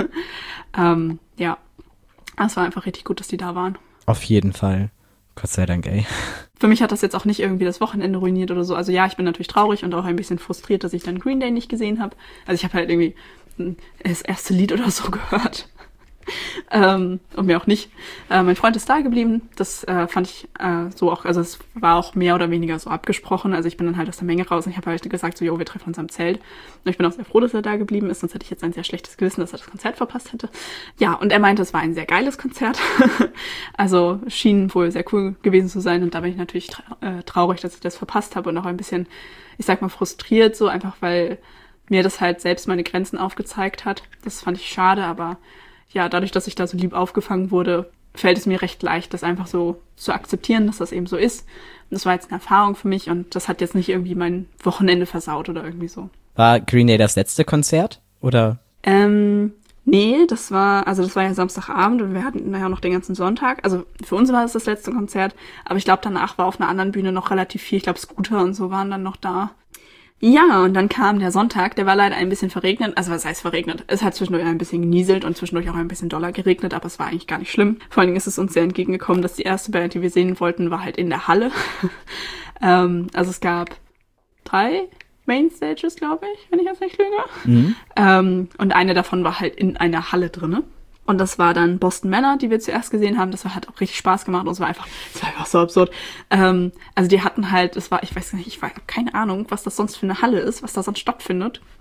[SPEAKER 1] ähm, ja, es war einfach richtig gut, dass die da waren.
[SPEAKER 2] Auf jeden Fall. Gott sei Dank, ey.
[SPEAKER 1] Für mich hat das jetzt auch nicht irgendwie das Wochenende ruiniert oder so. Also ja, ich bin natürlich traurig und auch ein bisschen frustriert, dass ich dann Green Day nicht gesehen habe. Also ich habe halt irgendwie das erste Lied oder so gehört. ähm, und mir auch nicht. Äh, mein Freund ist da geblieben. Das äh, fand ich äh, so auch, also es war auch mehr oder weniger so abgesprochen. Also ich bin dann halt aus der Menge raus und ich habe halt gesagt, so, jo, wir treffen uns am Zelt. Und ich bin auch sehr froh, dass er da geblieben ist, sonst hätte ich jetzt ein sehr schlechtes Gewissen, dass er das Konzert verpasst hätte. Ja, und er meinte, es war ein sehr geiles Konzert. Also schien wohl sehr cool gewesen zu sein und da bin ich natürlich tra- äh, traurig, dass ich das verpasst habe und auch ein bisschen, ich sag mal, frustriert, so einfach, weil mir das halt selbst meine Grenzen aufgezeigt hat. Das fand ich schade, aber ja, dadurch, dass ich da so lieb aufgefangen wurde, fällt es mir recht leicht, das einfach so zu akzeptieren, dass das eben so ist. Und das war jetzt eine Erfahrung für mich und das hat jetzt nicht irgendwie mein Wochenende versaut oder irgendwie so.
[SPEAKER 2] War Green Day das letzte Konzert, oder?
[SPEAKER 1] Ähm, nee, das war, also das war ja Samstagabend und wir hatten nachher noch den ganzen Sonntag. Also für uns war das das letzte Konzert, aber ich glaube, danach war auf einer anderen Bühne noch relativ viel. Ich glaube, Scooter und so waren dann noch da. Ja, und dann kam der Sonntag, der war leider ein bisschen verregnet, also was heißt verregnet? Es hat zwischendurch ein bisschen genieselt und zwischendurch auch ein bisschen doller geregnet, aber es war eigentlich gar nicht schlimm. Vor allen Dingen ist es uns sehr entgegengekommen, dass die erste Band, die wir sehen wollten, war halt in der Halle. ähm, also es gab drei Mainstages, glaube ich, wenn ich jetzt nicht lüge. Mhm. Ähm, und eine davon war halt in einer Halle drinne. Und das war dann Boston Manor, die wir zuerst gesehen haben. Das war halt auch richtig Spaß gemacht und es war einfach, es war einfach so absurd. Ähm, also die hatten halt, es war, ich weiß nicht, ich weiß keine Ahnung, was das sonst für eine Halle ist, was da sonst stattfindet.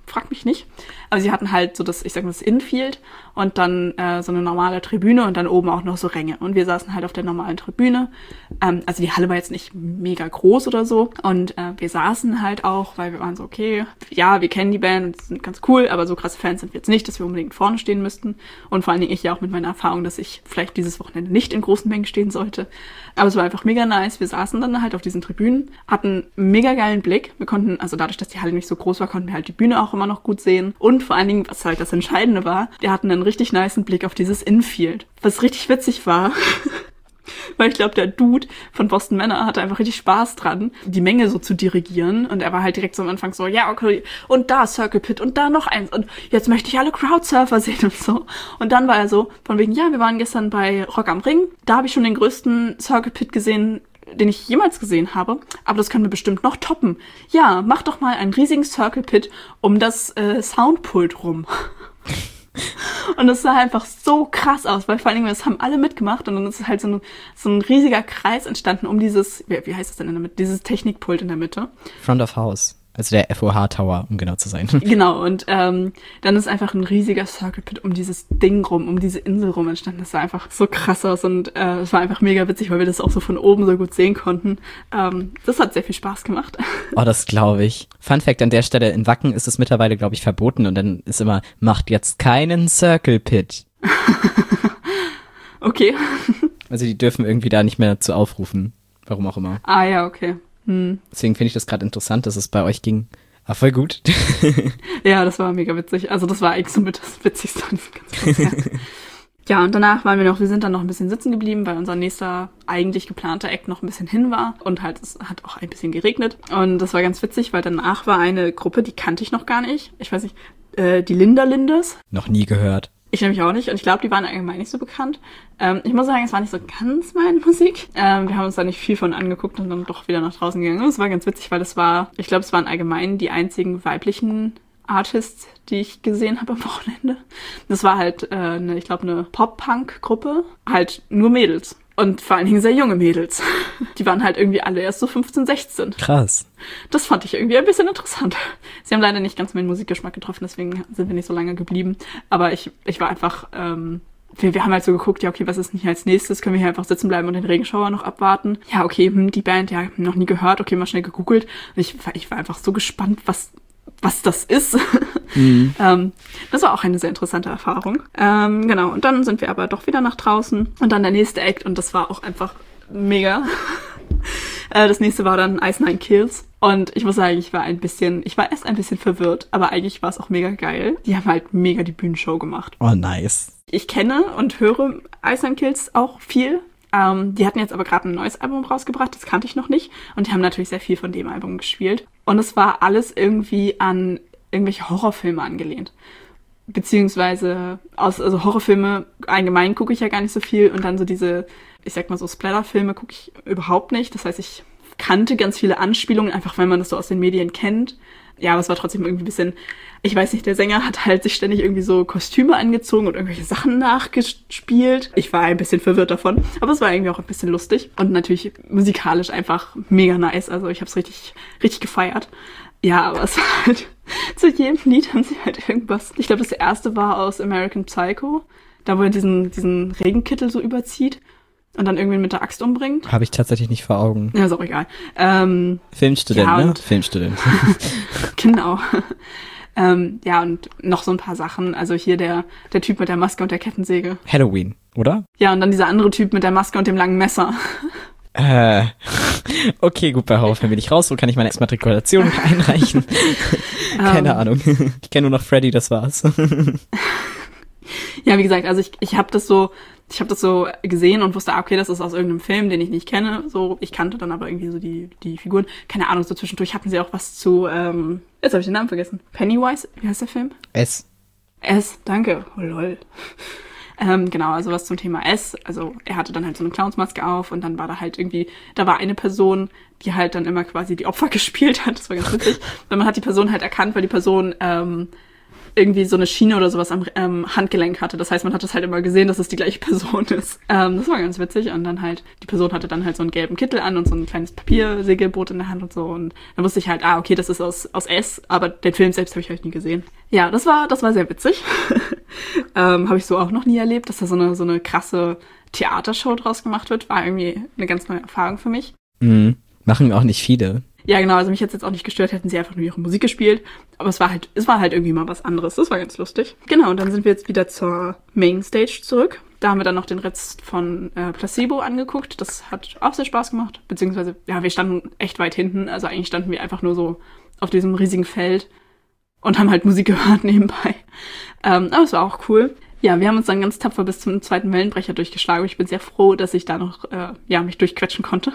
[SPEAKER 1] frag mich nicht. Aber sie hatten halt so das, ich sag mal, das Infield und dann äh, so eine normale Tribüne und dann oben auch noch so Ränge. Und wir saßen halt auf der normalen Tribüne. Ähm, also die Halle war jetzt nicht mega groß oder so. Und äh, wir saßen halt auch, weil wir waren so, okay, ja, wir kennen die Band und sind ganz cool, aber so krasse Fans sind wir jetzt nicht, dass wir unbedingt vorne stehen müssten. Und vor allen Dingen ich ja auch mit meiner Erfahrung, dass ich vielleicht dieses Wochenende nicht in großen Mengen stehen sollte. Aber es war einfach mega nice. Wir saßen dann halt auf diesen Tribünen, hatten einen mega geilen Blick. Wir konnten, also dadurch, dass die Halle nicht so groß war, konnten wir halt die Bühne auch immer noch gut sehen. Und vor allen Dingen, was halt das Entscheidende war, wir hatten einen richtig nicen Blick auf dieses Infield. Was richtig witzig war, weil ich glaube, der Dude von Boston Manor hatte einfach richtig Spaß dran, die Menge so zu dirigieren. Und er war halt direkt so am Anfang so, ja, okay, und da Circle Pit und da noch eins. Und jetzt möchte ich alle Crowdsurfer sehen und so. Und dann war er so, von wegen, ja, wir waren gestern bei Rock am Ring. Da habe ich schon den größten Circle Pit gesehen, den ich jemals gesehen habe. Aber das können wir bestimmt noch toppen. Ja, mach doch mal einen riesigen Circle Pit um das äh, Soundpult rum. Und das sah einfach so krass aus, weil vor allen Dingen, das haben alle mitgemacht und dann ist halt so ein, so ein riesiger Kreis entstanden um dieses, wie, wie heißt das denn in der Mitte, dieses Technikpult in der Mitte.
[SPEAKER 2] Front of House. Also der F O H-Tower, um genau zu sein.
[SPEAKER 1] Genau, und ähm, dann ist einfach ein riesiger Circle Pit um dieses Ding rum, um diese Insel rum entstanden. Das sah einfach so krass aus und äh, es war einfach mega witzig, weil wir das auch so von oben so gut sehen konnten. Ähm, das hat sehr viel Spaß gemacht.
[SPEAKER 2] Oh, das glaube ich. Fun Fact an der Stelle, in Wacken ist es mittlerweile, glaube ich, verboten und dann ist immer, macht jetzt keinen Circle Pit.
[SPEAKER 1] Okay.
[SPEAKER 2] Also die dürfen irgendwie da nicht mehr zu aufrufen. Warum auch immer.
[SPEAKER 1] Ah ja, okay. Hm.
[SPEAKER 2] Deswegen finde ich das gerade interessant, dass es bei euch ging. Ah, voll gut.
[SPEAKER 1] Ja, das war mega witzig. Also das war eigentlich so mit das Witzigste an diesem ganzen Konzert. Ja, und danach waren wir noch, wir sind dann noch ein bisschen sitzen geblieben, weil unser nächster eigentlich geplanter Act noch ein bisschen hin war. Und halt, es hat auch ein bisschen geregnet. Und das war ganz witzig, weil danach war eine Gruppe, die kannte ich noch gar nicht. Ich weiß nicht, äh, die Linda Lindas.
[SPEAKER 2] Noch nie gehört.
[SPEAKER 1] Ich nämlich auch nicht und ich glaube, die waren allgemein nicht so bekannt. Ähm, ich muss sagen, es war nicht so ganz meine Musik. Ähm, wir haben uns da nicht viel von angeguckt und dann doch wieder nach draußen gegangen. Und es war ganz witzig, weil es war, ich glaube, es waren allgemein die einzigen weiblichen Artists, die ich gesehen habe am Wochenende. Das war halt, äh, eine, ich glaube, eine Pop-Punk-Gruppe. Halt nur Mädels. Und vor allen Dingen sehr junge Mädels. Die waren halt irgendwie alle erst so fünfzehn, sechzehn.
[SPEAKER 2] Krass.
[SPEAKER 1] Das fand ich irgendwie ein bisschen interessant. Sie haben leider nicht ganz meinen Musikgeschmack getroffen, deswegen sind wir nicht so lange geblieben. Aber ich, ich war einfach, ähm, wir, wir haben halt so geguckt, ja okay, was ist denn hier als nächstes? Können wir hier einfach sitzen bleiben und den Regenschauer noch abwarten? Ja, okay, hm, die Band, ja, noch nie gehört. Okay, mal schnell gegoogelt. Und ich, ich war einfach so gespannt, was... was das ist. Mhm. ähm, das war auch eine sehr interessante Erfahrung. Ähm, genau, und dann sind wir aber doch wieder nach draußen und dann der nächste Act und das war auch einfach mega. äh, das nächste war dann Ice Nine Kills und ich muss sagen, ich war ein bisschen, ich war erst ein bisschen verwirrt, aber eigentlich war es auch mega geil. Die haben halt mega die Bühnenshow gemacht.
[SPEAKER 2] Oh, nice.
[SPEAKER 1] Ich kenne und höre Ice Nine Kills auch viel. Ähm, die hatten jetzt aber gerade ein neues Album rausgebracht, das kannte ich noch nicht. Und die haben natürlich sehr viel von dem Album gespielt. Und es war alles irgendwie an irgendwelche Horrorfilme angelehnt. Beziehungsweise, aus, also Horrorfilme allgemein gucke ich ja gar nicht so viel. Und dann so diese, ich sag mal so Splatterfilme gucke ich überhaupt nicht. Das heißt, ich kannte ganz viele Anspielungen, einfach weil man das so aus den Medien kennt. Ja, aber es war trotzdem irgendwie ein bisschen, ich weiß nicht, der Sänger hat halt sich ständig irgendwie so Kostüme angezogen und irgendwelche Sachen nachgespielt. Ich war ein bisschen verwirrt davon, aber es war irgendwie auch ein bisschen lustig und natürlich musikalisch einfach mega nice. Also ich habe es richtig, richtig gefeiert. Ja, aber es war halt, zu jedem Lied haben sie halt irgendwas. Ich glaube, das erste war aus American Psycho, da wo er diesen, diesen Regenkittel so überzieht. Und dann irgendwie mit der Axt umbringt.
[SPEAKER 2] Habe ich tatsächlich nicht vor Augen.
[SPEAKER 1] Ja, ist auch egal. Ähm,
[SPEAKER 2] Filmstudent,
[SPEAKER 1] ja,
[SPEAKER 2] ne? Filmstudent.
[SPEAKER 1] Genau. ähm, ja, und noch so ein paar Sachen. Also hier der der Typ mit der Maske und der Kettensäge.
[SPEAKER 2] Halloween, oder?
[SPEAKER 1] Ja, und dann dieser andere Typ mit der Maske und dem langen Messer.
[SPEAKER 2] Äh, okay, gut, bei Horrorfilm bin ich raus. Wo kann ich meine Exmatrikulation einreichen? Keine um, Ahnung. Ich kenne nur noch Freddy, das war's.
[SPEAKER 1] Ja, wie gesagt, also ich ich habe das so... Ich habe das so gesehen und wusste, okay, das ist aus irgendeinem Film, den ich nicht kenne. So, ich kannte dann aber irgendwie so die die Figuren. Keine Ahnung, so zwischendurch hatten sie auch was zu, ähm, jetzt habe ich den Namen vergessen. Pennywise, wie heißt der Film?
[SPEAKER 2] S.
[SPEAKER 1] S, danke. Oh lol. ähm, genau, also was zum Thema S. Also er hatte dann halt so eine Clownsmaske auf und dann war da halt irgendwie, da war eine Person, die halt dann immer quasi die Opfer gespielt hat. Das war ganz witzig. Weil man hat die Person halt erkannt, weil die Person, ähm, irgendwie so eine Schiene oder sowas am ähm, Handgelenk hatte. Das heißt, man hat das halt immer gesehen, dass es die gleiche Person ist. Ähm, das war ganz witzig. Und dann halt, die Person hatte dann halt so einen gelben Kittel an und so ein kleines Papiersegelboot in der Hand und so. Und dann wusste ich halt, ah, okay, das ist aus, aus S, aber den Film selbst habe ich halt nie gesehen. Ja, das war, das war sehr witzig. ähm, habe ich so auch noch nie erlebt, dass da so eine, so eine krasse Theatershow draus gemacht wird. War irgendwie eine ganz neue Erfahrung für mich.
[SPEAKER 2] Mhm. Machen auch nicht viele.
[SPEAKER 1] Ja, genau, also mich hätte es jetzt auch nicht gestört, hätten sie einfach nur ihre Musik gespielt. Aber es war halt, es war halt irgendwie mal was anderes. Das war ganz lustig. Genau, und dann sind wir jetzt wieder zur Mainstage zurück. Da haben wir dann noch den Rest von äh, Placebo angeguckt. Das hat auch sehr Spaß gemacht. Beziehungsweise, ja, wir standen echt weit hinten. Also eigentlich standen wir einfach nur so auf diesem riesigen Feld und haben halt Musik gehört nebenbei. Ähm, aber es war auch cool. Ja, wir haben uns dann ganz tapfer bis zum zweiten Wellenbrecher durchgeschlagen. Ich bin sehr froh, dass ich da noch, äh, ja, mich durchquetschen konnte.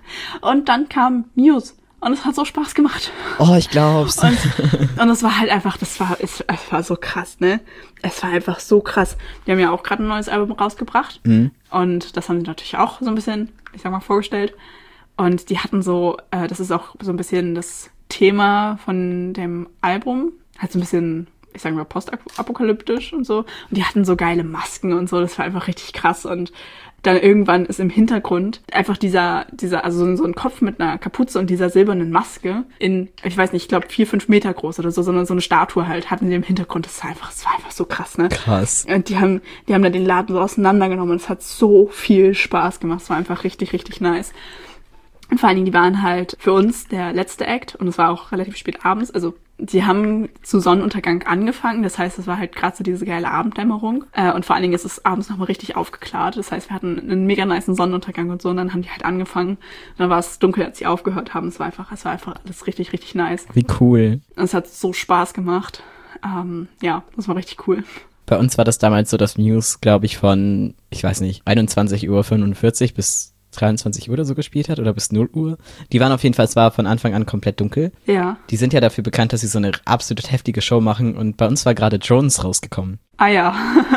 [SPEAKER 1] Und dann kam Muse. Und es hat so Spaß gemacht.
[SPEAKER 2] Oh, ich glaub's.
[SPEAKER 1] Und, und es war halt einfach, das war, es, es war so krass, ne? Es war einfach so krass. Die haben ja auch gerade ein neues Album rausgebracht. Mhm. Und das haben sie natürlich auch so ein bisschen, ich sag mal, vorgestellt. Und die hatten so, äh, das ist auch so ein bisschen das Thema von dem Album. Halt so ein bisschen, ich sag mal, postapokalyptisch und so. Und die hatten so geile Masken und so. Das war einfach richtig krass. Und dann irgendwann ist im Hintergrund einfach dieser, dieser, also so ein Kopf mit einer Kapuze und dieser silbernen Maske in, ich weiß nicht, ich glaube vier, fünf Meter groß oder so, sondern so eine Statue halt, hatten sie im Hintergrund. Das war einfach, das war einfach so krass, ne?
[SPEAKER 2] Krass.
[SPEAKER 1] Und die haben, die haben dann den Laden so auseinandergenommen und es hat so viel Spaß gemacht. Es war einfach richtig, richtig nice. Und vor allen Dingen, die waren halt für uns der letzte Act und es war auch relativ spät abends, also die haben zu Sonnenuntergang angefangen, das heißt, es war halt gerade so diese geile Abenddämmerung äh, und vor allen Dingen ist es abends nochmal richtig aufgeklärt, das heißt, wir hatten einen mega nicen Sonnenuntergang und so und dann haben die halt angefangen und dann war es dunkel, als sie aufgehört haben, es war einfach, es war einfach alles richtig, richtig nice.
[SPEAKER 2] Wie cool.
[SPEAKER 1] Und es hat so Spaß gemacht, ähm, ja, das war richtig cool.
[SPEAKER 2] Bei uns war das damals so, dass Muse, glaube ich, von, ich weiß nicht, einundzwanzig Uhr fünfundvierzig bis dreiundzwanzig Uhr oder so gespielt hat oder bis null Uhr. Die waren auf jeden Fall, es war von Anfang an komplett dunkel.
[SPEAKER 1] Ja.
[SPEAKER 2] Die sind ja dafür bekannt, dass sie so eine absolut heftige Show machen und bei uns war gerade Drones rausgekommen.
[SPEAKER 1] Ah ja.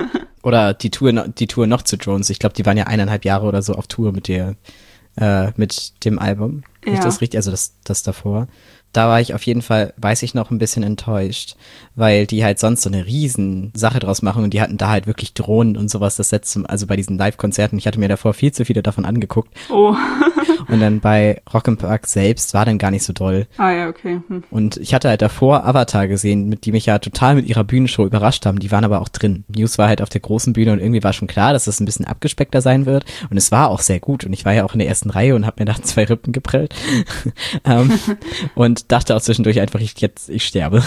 [SPEAKER 2] Oder die Tour, die Tour noch zu Drones. Ich glaube, die waren ja eineinhalb Jahre oder so auf Tour mit der, äh, mit dem Album.
[SPEAKER 1] Ja.
[SPEAKER 2] Nicht das richtig, also das, das davor. Da war ich auf jeden Fall, weiß ich noch, ein bisschen enttäuscht, weil die halt sonst so eine riesen Sache draus machen und die hatten da halt wirklich Drohnen und sowas, das letzte, also bei diesen Live-Konzerten, ich hatte mir davor viel zu viele davon angeguckt.
[SPEAKER 1] Oh.
[SPEAKER 2] Und dann bei Rock im Park selbst war dann gar nicht so doll.
[SPEAKER 1] Ah ja, okay. Hm.
[SPEAKER 2] Und ich hatte halt davor Avatar gesehen, mit die mich ja total mit ihrer Bühnenshow überrascht haben, die waren aber auch drin. Muse war halt auf der großen Bühne und irgendwie war schon klar, dass das ein bisschen abgespeckter sein wird und es war auch sehr gut und ich war ja auch in der ersten Reihe und hab mir da zwei Rippen geprellt. um, und dachte auch zwischendurch einfach, ich jetzt, ich sterbe.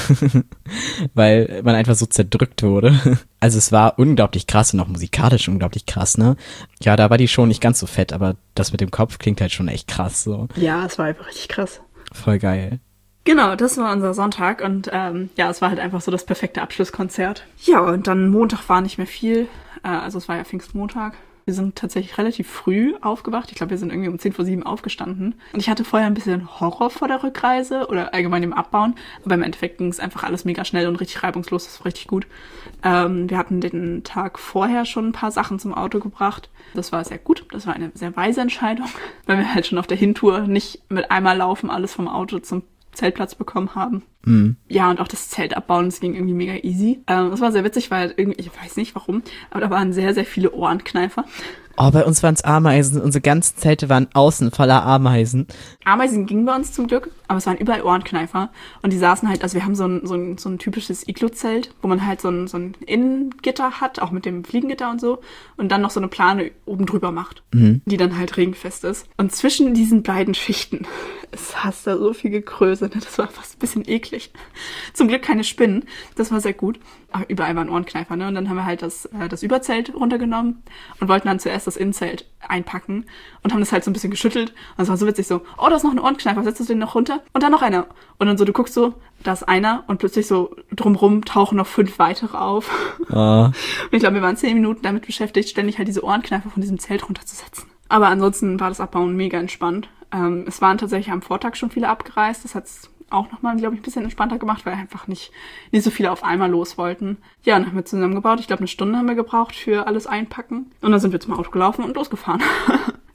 [SPEAKER 2] Weil man einfach so zerdrückt wurde. Also es war unglaublich krass und auch musikalisch unglaublich krass, ne? Ja, da war die Show nicht ganz so fett, aber das mit dem Kopf klingt halt schon echt krass, so.
[SPEAKER 1] Ja, es war einfach richtig krass.
[SPEAKER 2] Voll geil.
[SPEAKER 1] Genau, das war unser Sonntag und ähm, ja, es war halt einfach so das perfekte Abschlusskonzert. Ja, und dann Montag war nicht mehr viel, äh, also es war ja Pfingstmontag. Wir sind tatsächlich relativ früh aufgewacht. Ich glaube, wir sind irgendwie um zehn vor sieben aufgestanden. Und ich hatte vorher ein bisschen Horror vor der Rückreise oder allgemein im Abbauen. Aber im Endeffekt ging es einfach alles mega schnell und richtig reibungslos. Das war richtig gut. Ähm, wir hatten den Tag vorher schon ein paar Sachen zum Auto gebracht. Das war sehr gut. Das war eine sehr weise Entscheidung, weil wir halt schon auf der Hintour nicht mit einmal laufen alles vom Auto zum Zeltplatz bekommen haben. Mhm. Ja, und auch das Zelt abbauen, das ging irgendwie mega easy. Ähm, das war sehr witzig, weil irgendwie, ich weiß nicht warum, aber da waren sehr, sehr viele Ohrenkneifer.
[SPEAKER 2] Oh, bei uns waren es Ameisen. Unsere ganzen Zelte waren außen voller Ameisen.
[SPEAKER 1] Ameisen gingen bei uns zum Glück, aber es waren überall Ohrenkneifer. Und die saßen halt, also wir haben so ein, so ein, so ein typisches Iglu-Zelt, wo man halt so ein, so ein Innengitter hat, auch mit dem Fliegengitter und so. Und dann noch so eine Plane oben drüber macht, mhm. die dann halt regenfest ist. Und zwischen diesen beiden Schichten, es hast da so viel Gekröse, ne? Das war fast ein bisschen eklig. Zum Glück keine Spinnen, das war sehr gut. Aber überall waren Ohrenkneifer, ne? Und dann haben wir halt das, äh, das Überzelt runtergenommen und wollten dann zuerst das Innenzelt einpacken und haben das halt so ein bisschen geschüttelt. Und es war so witzig so, oh, da ist noch ein Ohrenkneifer, setzt du den noch runter? Und dann noch einer. Und dann so, du guckst so, da ist einer und plötzlich so drumrum tauchen noch fünf weitere auf. Ah. Und ich glaube, wir waren zehn Minuten damit beschäftigt, ständig halt diese Ohrenkneifer von diesem Zelt runterzusetzen. Aber ansonsten war das Abbauen mega entspannt. Ähm, es waren tatsächlich am Vortag schon viele abgereist. Das hat's auch nochmal, glaube ich, ein bisschen entspannter gemacht, weil einfach nicht, nicht so viele auf einmal los wollten. Ja, dann haben wir zusammengebaut. Ich glaube, eine Stunde haben wir gebraucht für alles einpacken. Und dann sind wir zum Auto gelaufen und losgefahren.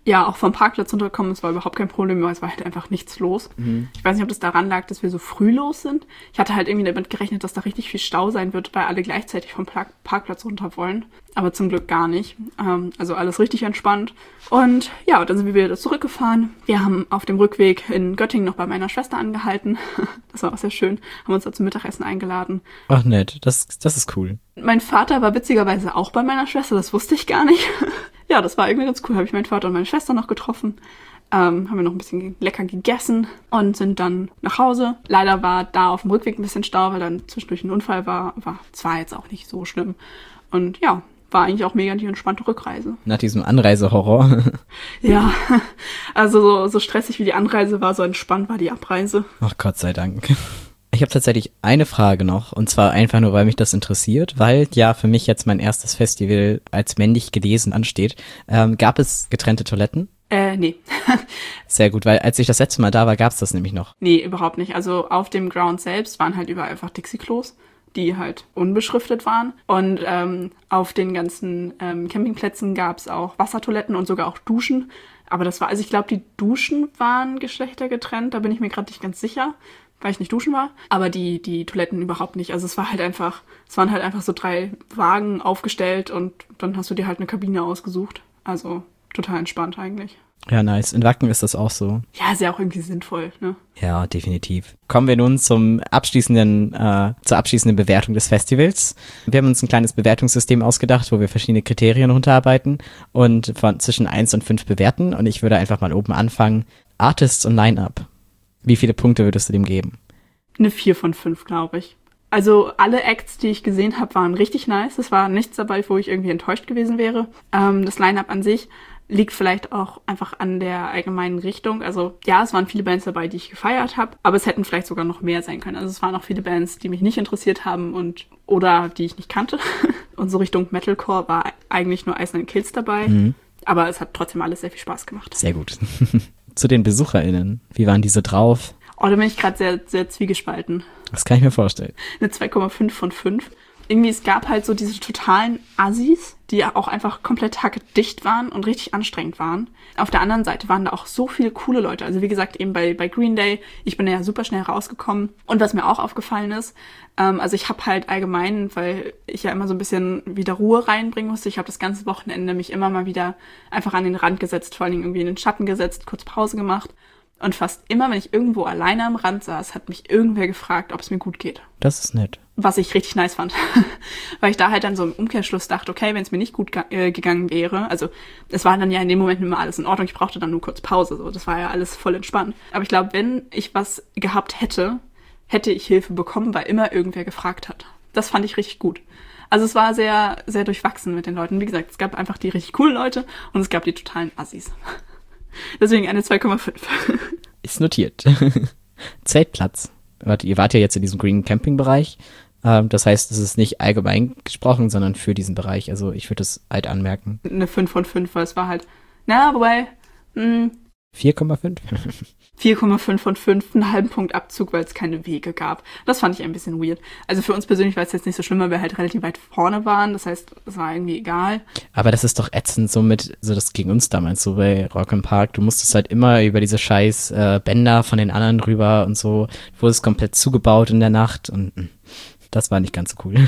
[SPEAKER 1] Ja, auch vom Parkplatz runterkommen, es war überhaupt kein Problem, weil es war halt einfach nichts los. Mhm. Ich weiß nicht, ob das daran lag, dass wir so früh los sind. Ich hatte halt irgendwie damit gerechnet, dass da richtig viel Stau sein wird, weil alle gleichzeitig vom Park- Parkplatz runter wollen. Aber zum Glück gar nicht. Ähm, also alles richtig entspannt. Und ja, dann sind wir wieder zurückgefahren. Wir haben auf dem Rückweg in Göttingen noch bei meiner Schwester angehalten. Das war auch sehr schön. Haben uns da zum Mittagessen eingeladen.
[SPEAKER 2] Ach nett, das, das ist cool.
[SPEAKER 1] Mein Vater war witzigerweise auch bei meiner Schwester, das wusste ich gar nicht. Ja, das war irgendwie ganz cool. Habe ich meinen Vater und meine Schwester noch getroffen. Ähm, haben wir noch ein bisschen lecker gegessen und sind dann nach Hause. Leider war da auf dem Rückweg ein bisschen Stau, weil dann zwischendurch ein Unfall war. War zwar jetzt auch nicht so schlimm. Und ja, war eigentlich auch mega die entspannte Rückreise.
[SPEAKER 2] Nach diesem Anreisehorror.
[SPEAKER 1] Ja, also so, so stressig wie die Anreise war, so entspannt war die Abreise.
[SPEAKER 2] Ach Gott sei Dank. Ich habe tatsächlich eine Frage noch, und zwar einfach nur, weil mich das interessiert, weil ja für mich jetzt mein erstes Festival als männlich gelesen ansteht. Ähm, gab es getrennte Toiletten?
[SPEAKER 1] Äh, nee.
[SPEAKER 2] Sehr gut, weil als ich das letzte Mal da war, gab es das nämlich noch.
[SPEAKER 1] Nee, überhaupt nicht. Also auf dem Ground selbst waren halt überall einfach Dixie-Klos, die halt unbeschriftet waren. Und ähm, auf den ganzen ähm, Campingplätzen gab es auch Wassertoiletten und sogar auch Duschen. Aber das war, also ich glaube, die Duschen waren geschlechtergetrennt, da bin ich mir gerade nicht ganz sicher, weil ich nicht duschen war, aber die die Toiletten überhaupt nicht. Also es war halt einfach, es waren halt einfach so drei Wagen aufgestellt und dann hast du dir halt eine Kabine ausgesucht. Also total entspannt eigentlich.
[SPEAKER 2] Ja, nice. In Wacken ist das auch so.
[SPEAKER 1] Ja, ist ja auch irgendwie sinnvoll, ne?
[SPEAKER 2] Ja, definitiv. Kommen wir nun zum abschließenden, äh, zur abschließenden Bewertung des Festivals. Wir haben uns ein kleines Bewertungssystem ausgedacht, wo wir verschiedene Kriterien runterarbeiten und von zwischen eins und fünf bewerten. Und ich würde einfach mal oben anfangen. Artists und Line-Up. Wie viele Punkte würdest du dem geben?
[SPEAKER 1] Eine vier von fünf, glaube ich. Also alle Acts, die ich gesehen habe, waren richtig nice. Es war nichts dabei, wo ich irgendwie enttäuscht gewesen wäre. Ähm, das Line-Up an sich liegt vielleicht auch einfach an der allgemeinen Richtung. Also ja, es waren viele Bands dabei, die ich gefeiert habe, aber es hätten vielleicht sogar noch mehr sein können. Also es waren auch viele Bands, die mich nicht interessiert haben und oder die ich nicht kannte. Und so Richtung Metalcore war eigentlich nur Ice Nine Kills dabei. Mhm. Aber es hat trotzdem alles sehr viel Spaß gemacht.
[SPEAKER 2] Sehr gut. Zu den BesucherInnen. Wie waren diese drauf?
[SPEAKER 1] Oh, da bin ich gerade sehr, sehr zwiegespalten.
[SPEAKER 2] Das kann ich mir vorstellen.
[SPEAKER 1] Eine zwei Komma fünf von fünf. Irgendwie, es gab halt so diese totalen Assis, die ja auch einfach komplett hackedicht waren und richtig anstrengend waren. Auf der anderen Seite waren da auch so viele coole Leute. Also wie gesagt, eben bei, bei Green Day, ich bin ja super schnell rausgekommen. Und was mir auch aufgefallen ist, ähm, also ich habe halt allgemein, weil ich ja immer so ein bisschen wieder Ruhe reinbringen musste, ich habe das ganze Wochenende mich immer mal wieder einfach an den Rand gesetzt, vor allen Dingen irgendwie in den Schatten gesetzt, kurz Pause gemacht. Und fast immer, wenn ich irgendwo alleine am Rand saß, hat mich irgendwer gefragt, ob es mir gut geht.
[SPEAKER 2] Das ist nett.
[SPEAKER 1] Was ich richtig nice fand. Weil ich da halt dann so im Umkehrschluss dachte, okay, wenn es mir nicht gut ga- äh, gegangen wäre, also es war dann ja in dem Moment immer alles in Ordnung, ich brauchte dann nur kurz Pause, so, das war ja alles voll entspannt. Aber ich glaube, wenn ich was gehabt hätte, hätte ich Hilfe bekommen, weil immer irgendwer gefragt hat. Das fand ich richtig gut. Also es war sehr, sehr durchwachsen mit den Leuten. Wie gesagt, es gab einfach die richtig coolen Leute und es gab die totalen Assis. Deswegen eine zwei Komma fünf.
[SPEAKER 2] Ist notiert. Zeltplatz. Warte, ihr wart ja jetzt in diesem Green Camping Bereich. Ähm, das heißt, es ist nicht allgemein gesprochen, sondern für diesen Bereich. Also ich würde es halt anmerken.
[SPEAKER 1] Eine fünf von fünf, weil es war halt, na, wobei, mh,
[SPEAKER 2] vier Komma fünf?
[SPEAKER 1] vier Komma fünf von fünf, einen halben Punkt Abzug, weil es keine Wege gab. Das fand ich ein bisschen weird. Also für uns persönlich war es jetzt nicht so schlimm, weil wir halt relativ weit vorne waren. Das heißt, es war irgendwie egal.
[SPEAKER 2] Aber das ist doch ätzend, so mit, so das ging uns damals so bei Rock im Park. Du musstest halt immer über diese scheiß äh, Bänder von den anderen rüber und so. Wurde es komplett zugebaut in der Nacht und mh, das war nicht ganz so cool.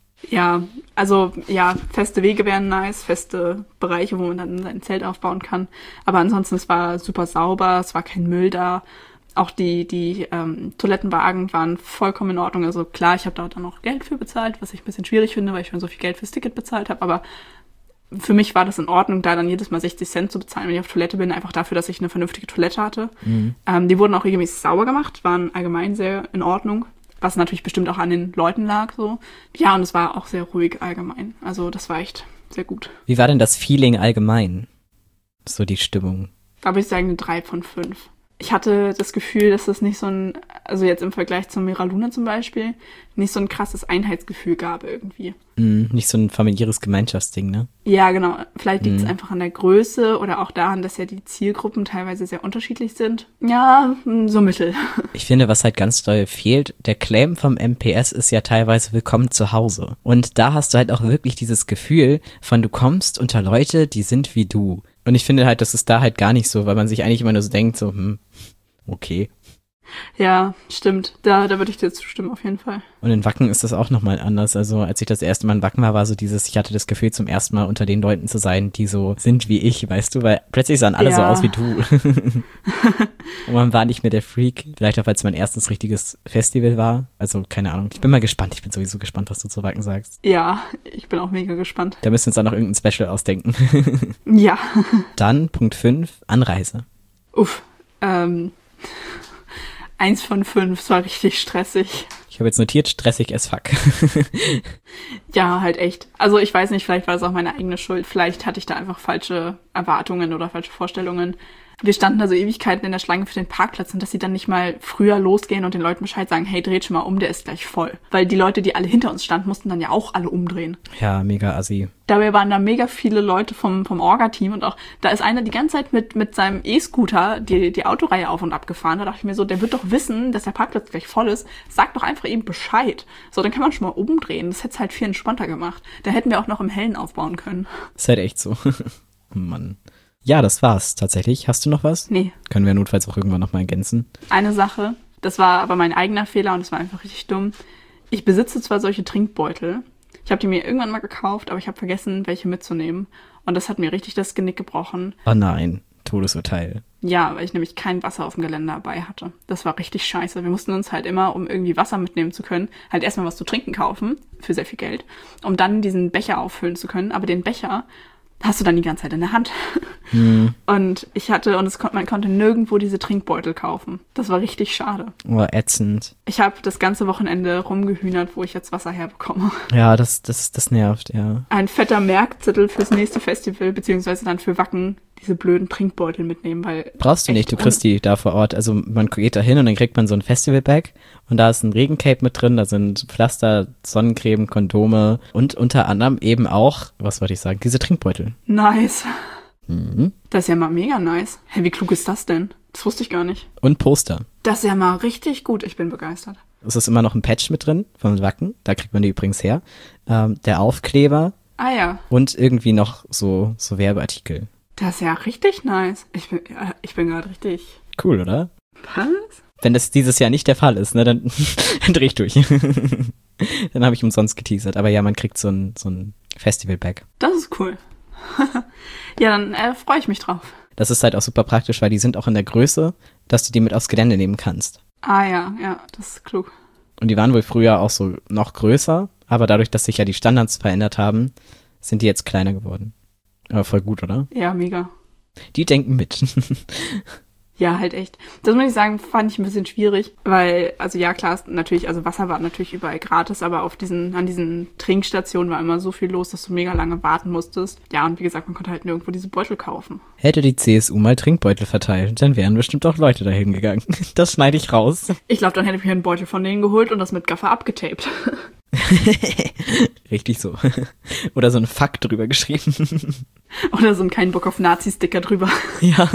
[SPEAKER 1] Ja, also ja, feste Wege wären nice, feste Bereiche, wo man dann sein Zelt aufbauen kann. Aber ansonsten, es war super sauber, es war kein Müll da. Auch die die ähm, Toilettenwagen waren vollkommen in Ordnung. Also klar, ich habe da dann auch Geld für bezahlt, was ich ein bisschen schwierig finde, weil ich schon so viel Geld fürs Ticket bezahlt habe. Aber für mich war das in Ordnung, da dann jedes Mal sechzig Cent zu bezahlen, wenn ich auf Toilette bin, einfach dafür, dass ich eine vernünftige Toilette hatte. Mhm. Ähm, die wurden auch regelmäßig sauber gemacht, waren allgemein sehr in Ordnung. Was natürlich bestimmt auch an den Leuten lag, so. Ja, und es war auch sehr ruhig allgemein. Also das war echt sehr gut.
[SPEAKER 2] Wie war denn das Feeling allgemein? So die Stimmung?
[SPEAKER 1] Da würde ich sagen eine drei von fünf. Ich hatte das Gefühl, dass das nicht so ein, also jetzt im Vergleich zum Mera Luna zum Beispiel, nicht so ein krasses Einheitsgefühl gab irgendwie.
[SPEAKER 2] Mm, nicht so ein familiäres Gemeinschaftsding, ne?
[SPEAKER 1] Ja, genau. Vielleicht liegt es
[SPEAKER 2] Mm.
[SPEAKER 1] einfach an der Größe oder auch daran, dass ja die Zielgruppen teilweise sehr unterschiedlich sind. Ja, so mittel.
[SPEAKER 2] Ich finde, was halt ganz doll fehlt, der Claim vom M P S ist ja teilweise willkommen zu Hause. Und da hast du halt auch wirklich dieses Gefühl von, du kommst unter Leute, die sind wie du. Und ich finde halt, das ist da halt gar nicht so, weil man sich eigentlich immer nur so denkt, so, hm, okay.
[SPEAKER 1] Ja, stimmt. Da, da würde ich dir zustimmen, auf jeden Fall.
[SPEAKER 2] Und in Wacken ist das auch nochmal anders. Also als ich das erste Mal in Wacken war, war so dieses, ich hatte das Gefühl, zum ersten Mal unter den Leuten zu sein, die so sind wie ich, weißt du, weil plötzlich sahen alle
[SPEAKER 1] ja.
[SPEAKER 2] so aus wie du. Und man war nicht mehr der Freak. Vielleicht auch, weil es mein erstes richtiges Festival war. Also keine Ahnung. Ich bin mal gespannt. Ich bin sowieso gespannt, was du zu Wacken sagst.
[SPEAKER 1] Ja, ich bin auch mega gespannt.
[SPEAKER 2] Da müssen wir uns dann noch irgendein Special ausdenken.
[SPEAKER 1] Ja.
[SPEAKER 2] Dann Punkt fünf, Anreise.
[SPEAKER 1] Uff, ähm... Eins von fünf, es war richtig stressig.
[SPEAKER 2] Ich habe jetzt notiert, stressig as fuck.
[SPEAKER 1] Ja, halt echt. Also ich weiß nicht, vielleicht war es auch meine eigene Schuld. Vielleicht hatte ich da einfach falsche Erwartungen oder falsche Vorstellungen. Wir standen da so Ewigkeiten in der Schlange für den Parkplatz und dass sie dann nicht mal früher losgehen und den Leuten Bescheid sagen, hey, dreht schon mal um, der ist gleich voll. Weil die Leute, die alle hinter uns standen, mussten dann ja auch alle umdrehen.
[SPEAKER 2] Ja, mega assi.
[SPEAKER 1] Dabei waren da mega viele Leute vom, vom Orga-Team und auch, da ist einer die ganze Zeit mit, mit seinem E-Scooter die, die Autoreihe auf und ab gefahren. Da dachte ich mir so, der wird doch wissen, dass der Parkplatz gleich voll ist. Sag doch einfach eben Bescheid. So, dann kann man schon mal umdrehen. Das hätte es halt viel entspannter gemacht. Da hätten wir auch noch im Hellen aufbauen können.
[SPEAKER 2] Ist halt echt so. Mann. Ja, das war's tatsächlich. Hast du noch was?
[SPEAKER 1] Nee.
[SPEAKER 2] Können wir notfalls auch irgendwann nochmal ergänzen.
[SPEAKER 1] Eine Sache, das war aber mein eigener Fehler und das war einfach richtig dumm. Ich besitze zwar solche Trinkbeutel. Ich habe die mir irgendwann mal gekauft, aber ich habe vergessen, welche mitzunehmen. Und das hat mir richtig das Genick gebrochen.
[SPEAKER 2] Oh nein, Todesurteil.
[SPEAKER 1] Ja, weil ich nämlich kein Wasser auf dem Geländer dabei hatte. Das war richtig scheiße. Wir mussten uns halt immer, um irgendwie Wasser mitnehmen zu können, halt erstmal was zu trinken kaufen, für sehr viel Geld, um dann diesen Becher auffüllen zu können. Aber den Becher hast du dann die ganze Zeit in der Hand. Hm. Und ich hatte, und es kon- man konnte nirgendwo diese Trinkbeutel kaufen. Das war richtig schade.
[SPEAKER 2] Oh, ätzend.
[SPEAKER 1] Ich habe das ganze Wochenende rumgehühnert, wo ich jetzt Wasser herbekomme.
[SPEAKER 2] Ja, das, das, das nervt, ja.
[SPEAKER 1] Ein fetter Merkzettel fürs nächste Festival, beziehungsweise dann für Wacken, diese blöden Trinkbeutel mitnehmen, weil...
[SPEAKER 2] Brauchst du nicht, du kriegst die da vor Ort. Also man geht da hin und dann kriegt man so ein Festival-Bag und da ist ein Regencape mit drin, da sind Pflaster, Sonnencreme, Kondome und unter anderem eben auch, was wollte ich sagen, diese Trinkbeutel.
[SPEAKER 1] Nice.
[SPEAKER 2] Mhm.
[SPEAKER 1] Das ist ja mal mega nice. Hä, wie klug ist das denn? Das wusste ich gar nicht.
[SPEAKER 2] Und Poster.
[SPEAKER 1] Das ist ja mal richtig gut. Ich bin begeistert.
[SPEAKER 2] Es ist immer noch ein Patch mit drin von Wacken, da kriegt man die übrigens her. Ähm, der Aufkleber.
[SPEAKER 1] Ah ja.
[SPEAKER 2] Und irgendwie noch so, so Werbeartikel.
[SPEAKER 1] Das ist ja richtig nice. Ich bin, ja, ich bin gerade richtig...
[SPEAKER 2] Cool, oder?
[SPEAKER 1] Was?
[SPEAKER 2] Wenn das dieses Jahr nicht der Fall ist, ne, dann, dann dreh ich durch. Dann habe ich umsonst geteasert. Aber ja, man kriegt so ein, so ein Festival-Bag.
[SPEAKER 1] Das ist cool. Ja, dann äh, freue ich mich drauf.
[SPEAKER 2] Das ist halt auch super praktisch, weil die sind auch in der Größe, dass du die mit aufs Gelände nehmen kannst.
[SPEAKER 1] Ah ja, ja, das ist klug.
[SPEAKER 2] Und die waren wohl früher auch so noch größer, aber dadurch, dass sich ja die Standards verändert haben, sind die jetzt kleiner geworden. Aber voll gut, oder?
[SPEAKER 1] Ja, mega.
[SPEAKER 2] Die denken mit.
[SPEAKER 1] Ja, halt echt. Das muss ich sagen, fand ich ein bisschen schwierig, weil, also ja, klar, ist natürlich, also Wasser war natürlich überall gratis, aber auf diesen, an diesen Trinkstationen war immer so viel los, dass du mega lange warten musstest. Ja, und wie gesagt, man konnte halt nirgendwo diese Beutel kaufen.
[SPEAKER 2] Hätte die C S U mal Trinkbeutel verteilt, dann wären bestimmt auch Leute dahin gegangen. Das schneide ich raus.
[SPEAKER 1] Ich glaube, dann hätte ich mir einen Beutel von denen geholt und das mit Gaffer abgetaped.
[SPEAKER 2] Richtig so. Oder so ein Fuck drüber geschrieben.
[SPEAKER 1] Oder so ein kein Bock auf Nazi-Sticker drüber.
[SPEAKER 2] Ja.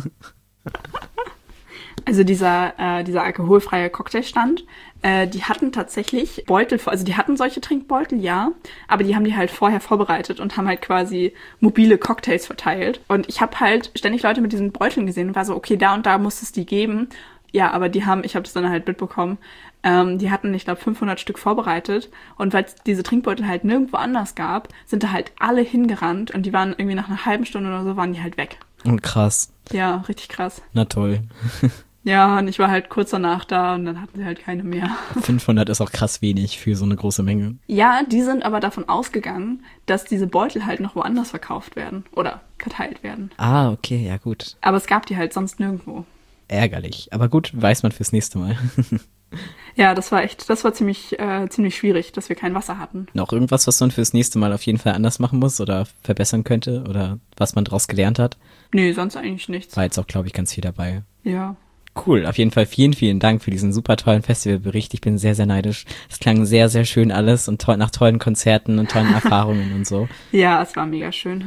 [SPEAKER 1] Also dieser, äh, dieser alkoholfreie Cocktailstand, äh, die hatten tatsächlich Beutel, also die hatten solche Trinkbeutel, ja, aber die haben die halt vorher vorbereitet und haben halt quasi mobile Cocktails verteilt. Und ich habe halt ständig Leute mit diesen Beuteln gesehen und war so, okay, da und da muss es die geben. Ja, aber die haben, ich habe das dann halt mitbekommen, ähm, die hatten, ich glaube, fünfhundert Stück vorbereitet. Und weil es diese Trinkbeutel halt nirgendwo anders gab, sind da halt alle hingerannt und die waren irgendwie nach einer halben Stunde oder so, waren die halt weg.
[SPEAKER 2] Oh, krass.
[SPEAKER 1] Ja, richtig krass.
[SPEAKER 2] Na toll.
[SPEAKER 1] Ja, und ich war halt kurz danach da und dann hatten sie halt keine mehr.
[SPEAKER 2] fünfhundert ist auch krass wenig für so eine große Menge.
[SPEAKER 1] Ja, die sind aber davon ausgegangen, dass diese Beutel halt noch woanders verkauft werden oder verteilt werden.
[SPEAKER 2] Ah, okay, ja gut.
[SPEAKER 1] Aber es gab die halt sonst nirgendwo.
[SPEAKER 2] Ärgerlich, aber gut, weiß man fürs nächste Mal.
[SPEAKER 1] Ja, das war echt, das war ziemlich, äh, ziemlich schwierig, dass wir kein Wasser hatten.
[SPEAKER 2] Noch irgendwas, was man fürs nächste Mal auf jeden Fall anders machen muss oder verbessern könnte oder was man daraus gelernt hat?
[SPEAKER 1] Nee, sonst eigentlich nichts.
[SPEAKER 2] War jetzt auch, glaube ich, ganz viel dabei.
[SPEAKER 1] Ja.
[SPEAKER 2] Cool, auf jeden Fall vielen, vielen Dank für diesen super tollen Festivalbericht. Ich bin sehr, sehr neidisch. Es klang sehr, sehr schön alles und to- nach tollen Konzerten und tollen Erfahrungen und so.
[SPEAKER 1] Ja, es war mega schön.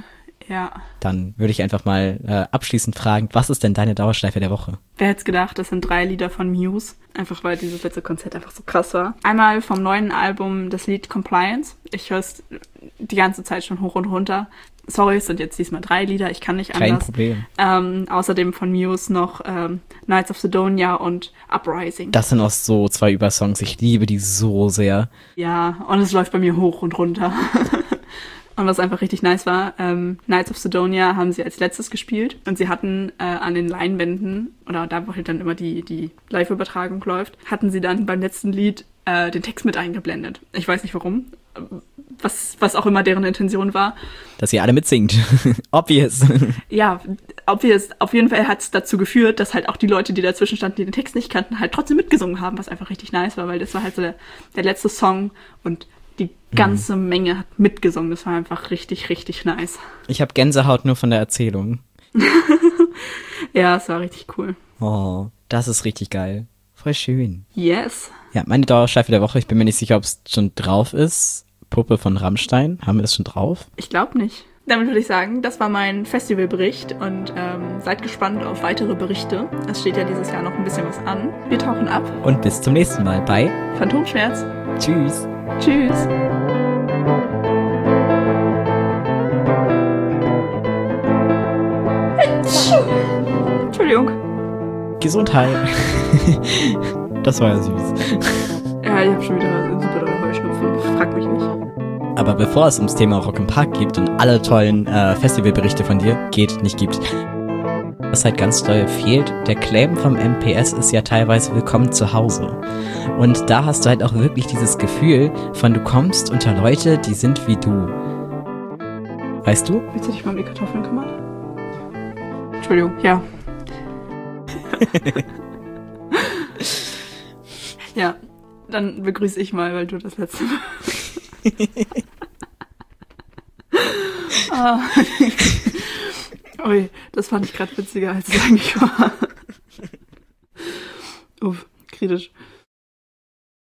[SPEAKER 1] Ja.
[SPEAKER 2] Dann würde ich einfach mal äh, abschließend fragen, was ist denn deine Dauerschleife der Woche?
[SPEAKER 1] Wer hätte es gedacht, das sind drei Lieder von Muse. Einfach weil dieses letzte Konzert einfach so krass war. Einmal vom neuen Album das Lied Compliance. Ich höre es die ganze Zeit schon hoch und runter. Sorry, es sind jetzt diesmal drei Lieder, ich kann nicht anders.
[SPEAKER 2] Kein Problem.
[SPEAKER 1] Ähm, außerdem von Muse noch ähm, Knights of Sidonia und Uprising.
[SPEAKER 2] Das sind auch so zwei Übersongs, ich liebe die so sehr.
[SPEAKER 1] Ja, und es läuft bei mir hoch und runter. Und was einfach richtig nice war, ähm, Knights of Sidonia haben sie als letztes gespielt und sie hatten äh, an den Leinwänden, oder da wo halt dann immer die, die Live-Übertragung läuft, hatten sie dann beim letzten Lied äh, den Text mit eingeblendet. Ich weiß nicht warum, was, was auch immer deren Intention war.
[SPEAKER 2] Dass ihr alle mitsingt. Obvious.
[SPEAKER 1] Ja, obvious. Auf jeden Fall hat es dazu geführt, dass halt auch die Leute, die dazwischen standen, die den Text nicht kannten, halt trotzdem mitgesungen haben, was einfach richtig nice war, weil das war halt so der, der letzte Song und die ganze mhm. Menge hat mitgesungen. Das war einfach richtig, richtig nice.
[SPEAKER 2] Ich habe Gänsehaut nur von der Erzählung.
[SPEAKER 1] Ja, es war richtig cool.
[SPEAKER 2] Oh, das ist richtig geil. Voll schön.
[SPEAKER 1] Yes.
[SPEAKER 2] Ja, meine Dauerschleife der Woche, ich bin mir nicht sicher, ob es schon drauf ist. Puppe von Rammstein. Haben wir das schon drauf?
[SPEAKER 1] Ich glaube nicht. Damit würde ich sagen, das war mein Festivalbericht und ähm, seid gespannt auf weitere Berichte. Es steht ja dieses Jahr noch ein bisschen was an. Wir tauchen ab.
[SPEAKER 2] Und bis zum nächsten Mal bei
[SPEAKER 1] Phantomschmerz.
[SPEAKER 2] Tschüss.
[SPEAKER 1] Tschüss. Entschuldigung.
[SPEAKER 2] Gesundheit. Das war ja süß.
[SPEAKER 1] Ja, ich habe schon wieder einen super dolle Heuschnupfen. Frag mich nicht.
[SPEAKER 2] Aber bevor es ums Thema Rock im Park geht und alle tollen äh, Festivalberichte von dir geht, nicht gibt, was halt ganz doll fehlt, der Claim vom M P S ist ja teilweise willkommen zu Hause. Und da hast du halt auch wirklich dieses Gefühl von, du kommst unter Leute, die sind wie du. Weißt du?
[SPEAKER 1] Willst du dich mal um die Kartoffeln kümmern? Entschuldigung, ja. Ja, dann begrüße ich mal, weil du das letzte Mal... ah. Ui, das fand ich gerade witziger, als es eigentlich war. Uff, kritisch.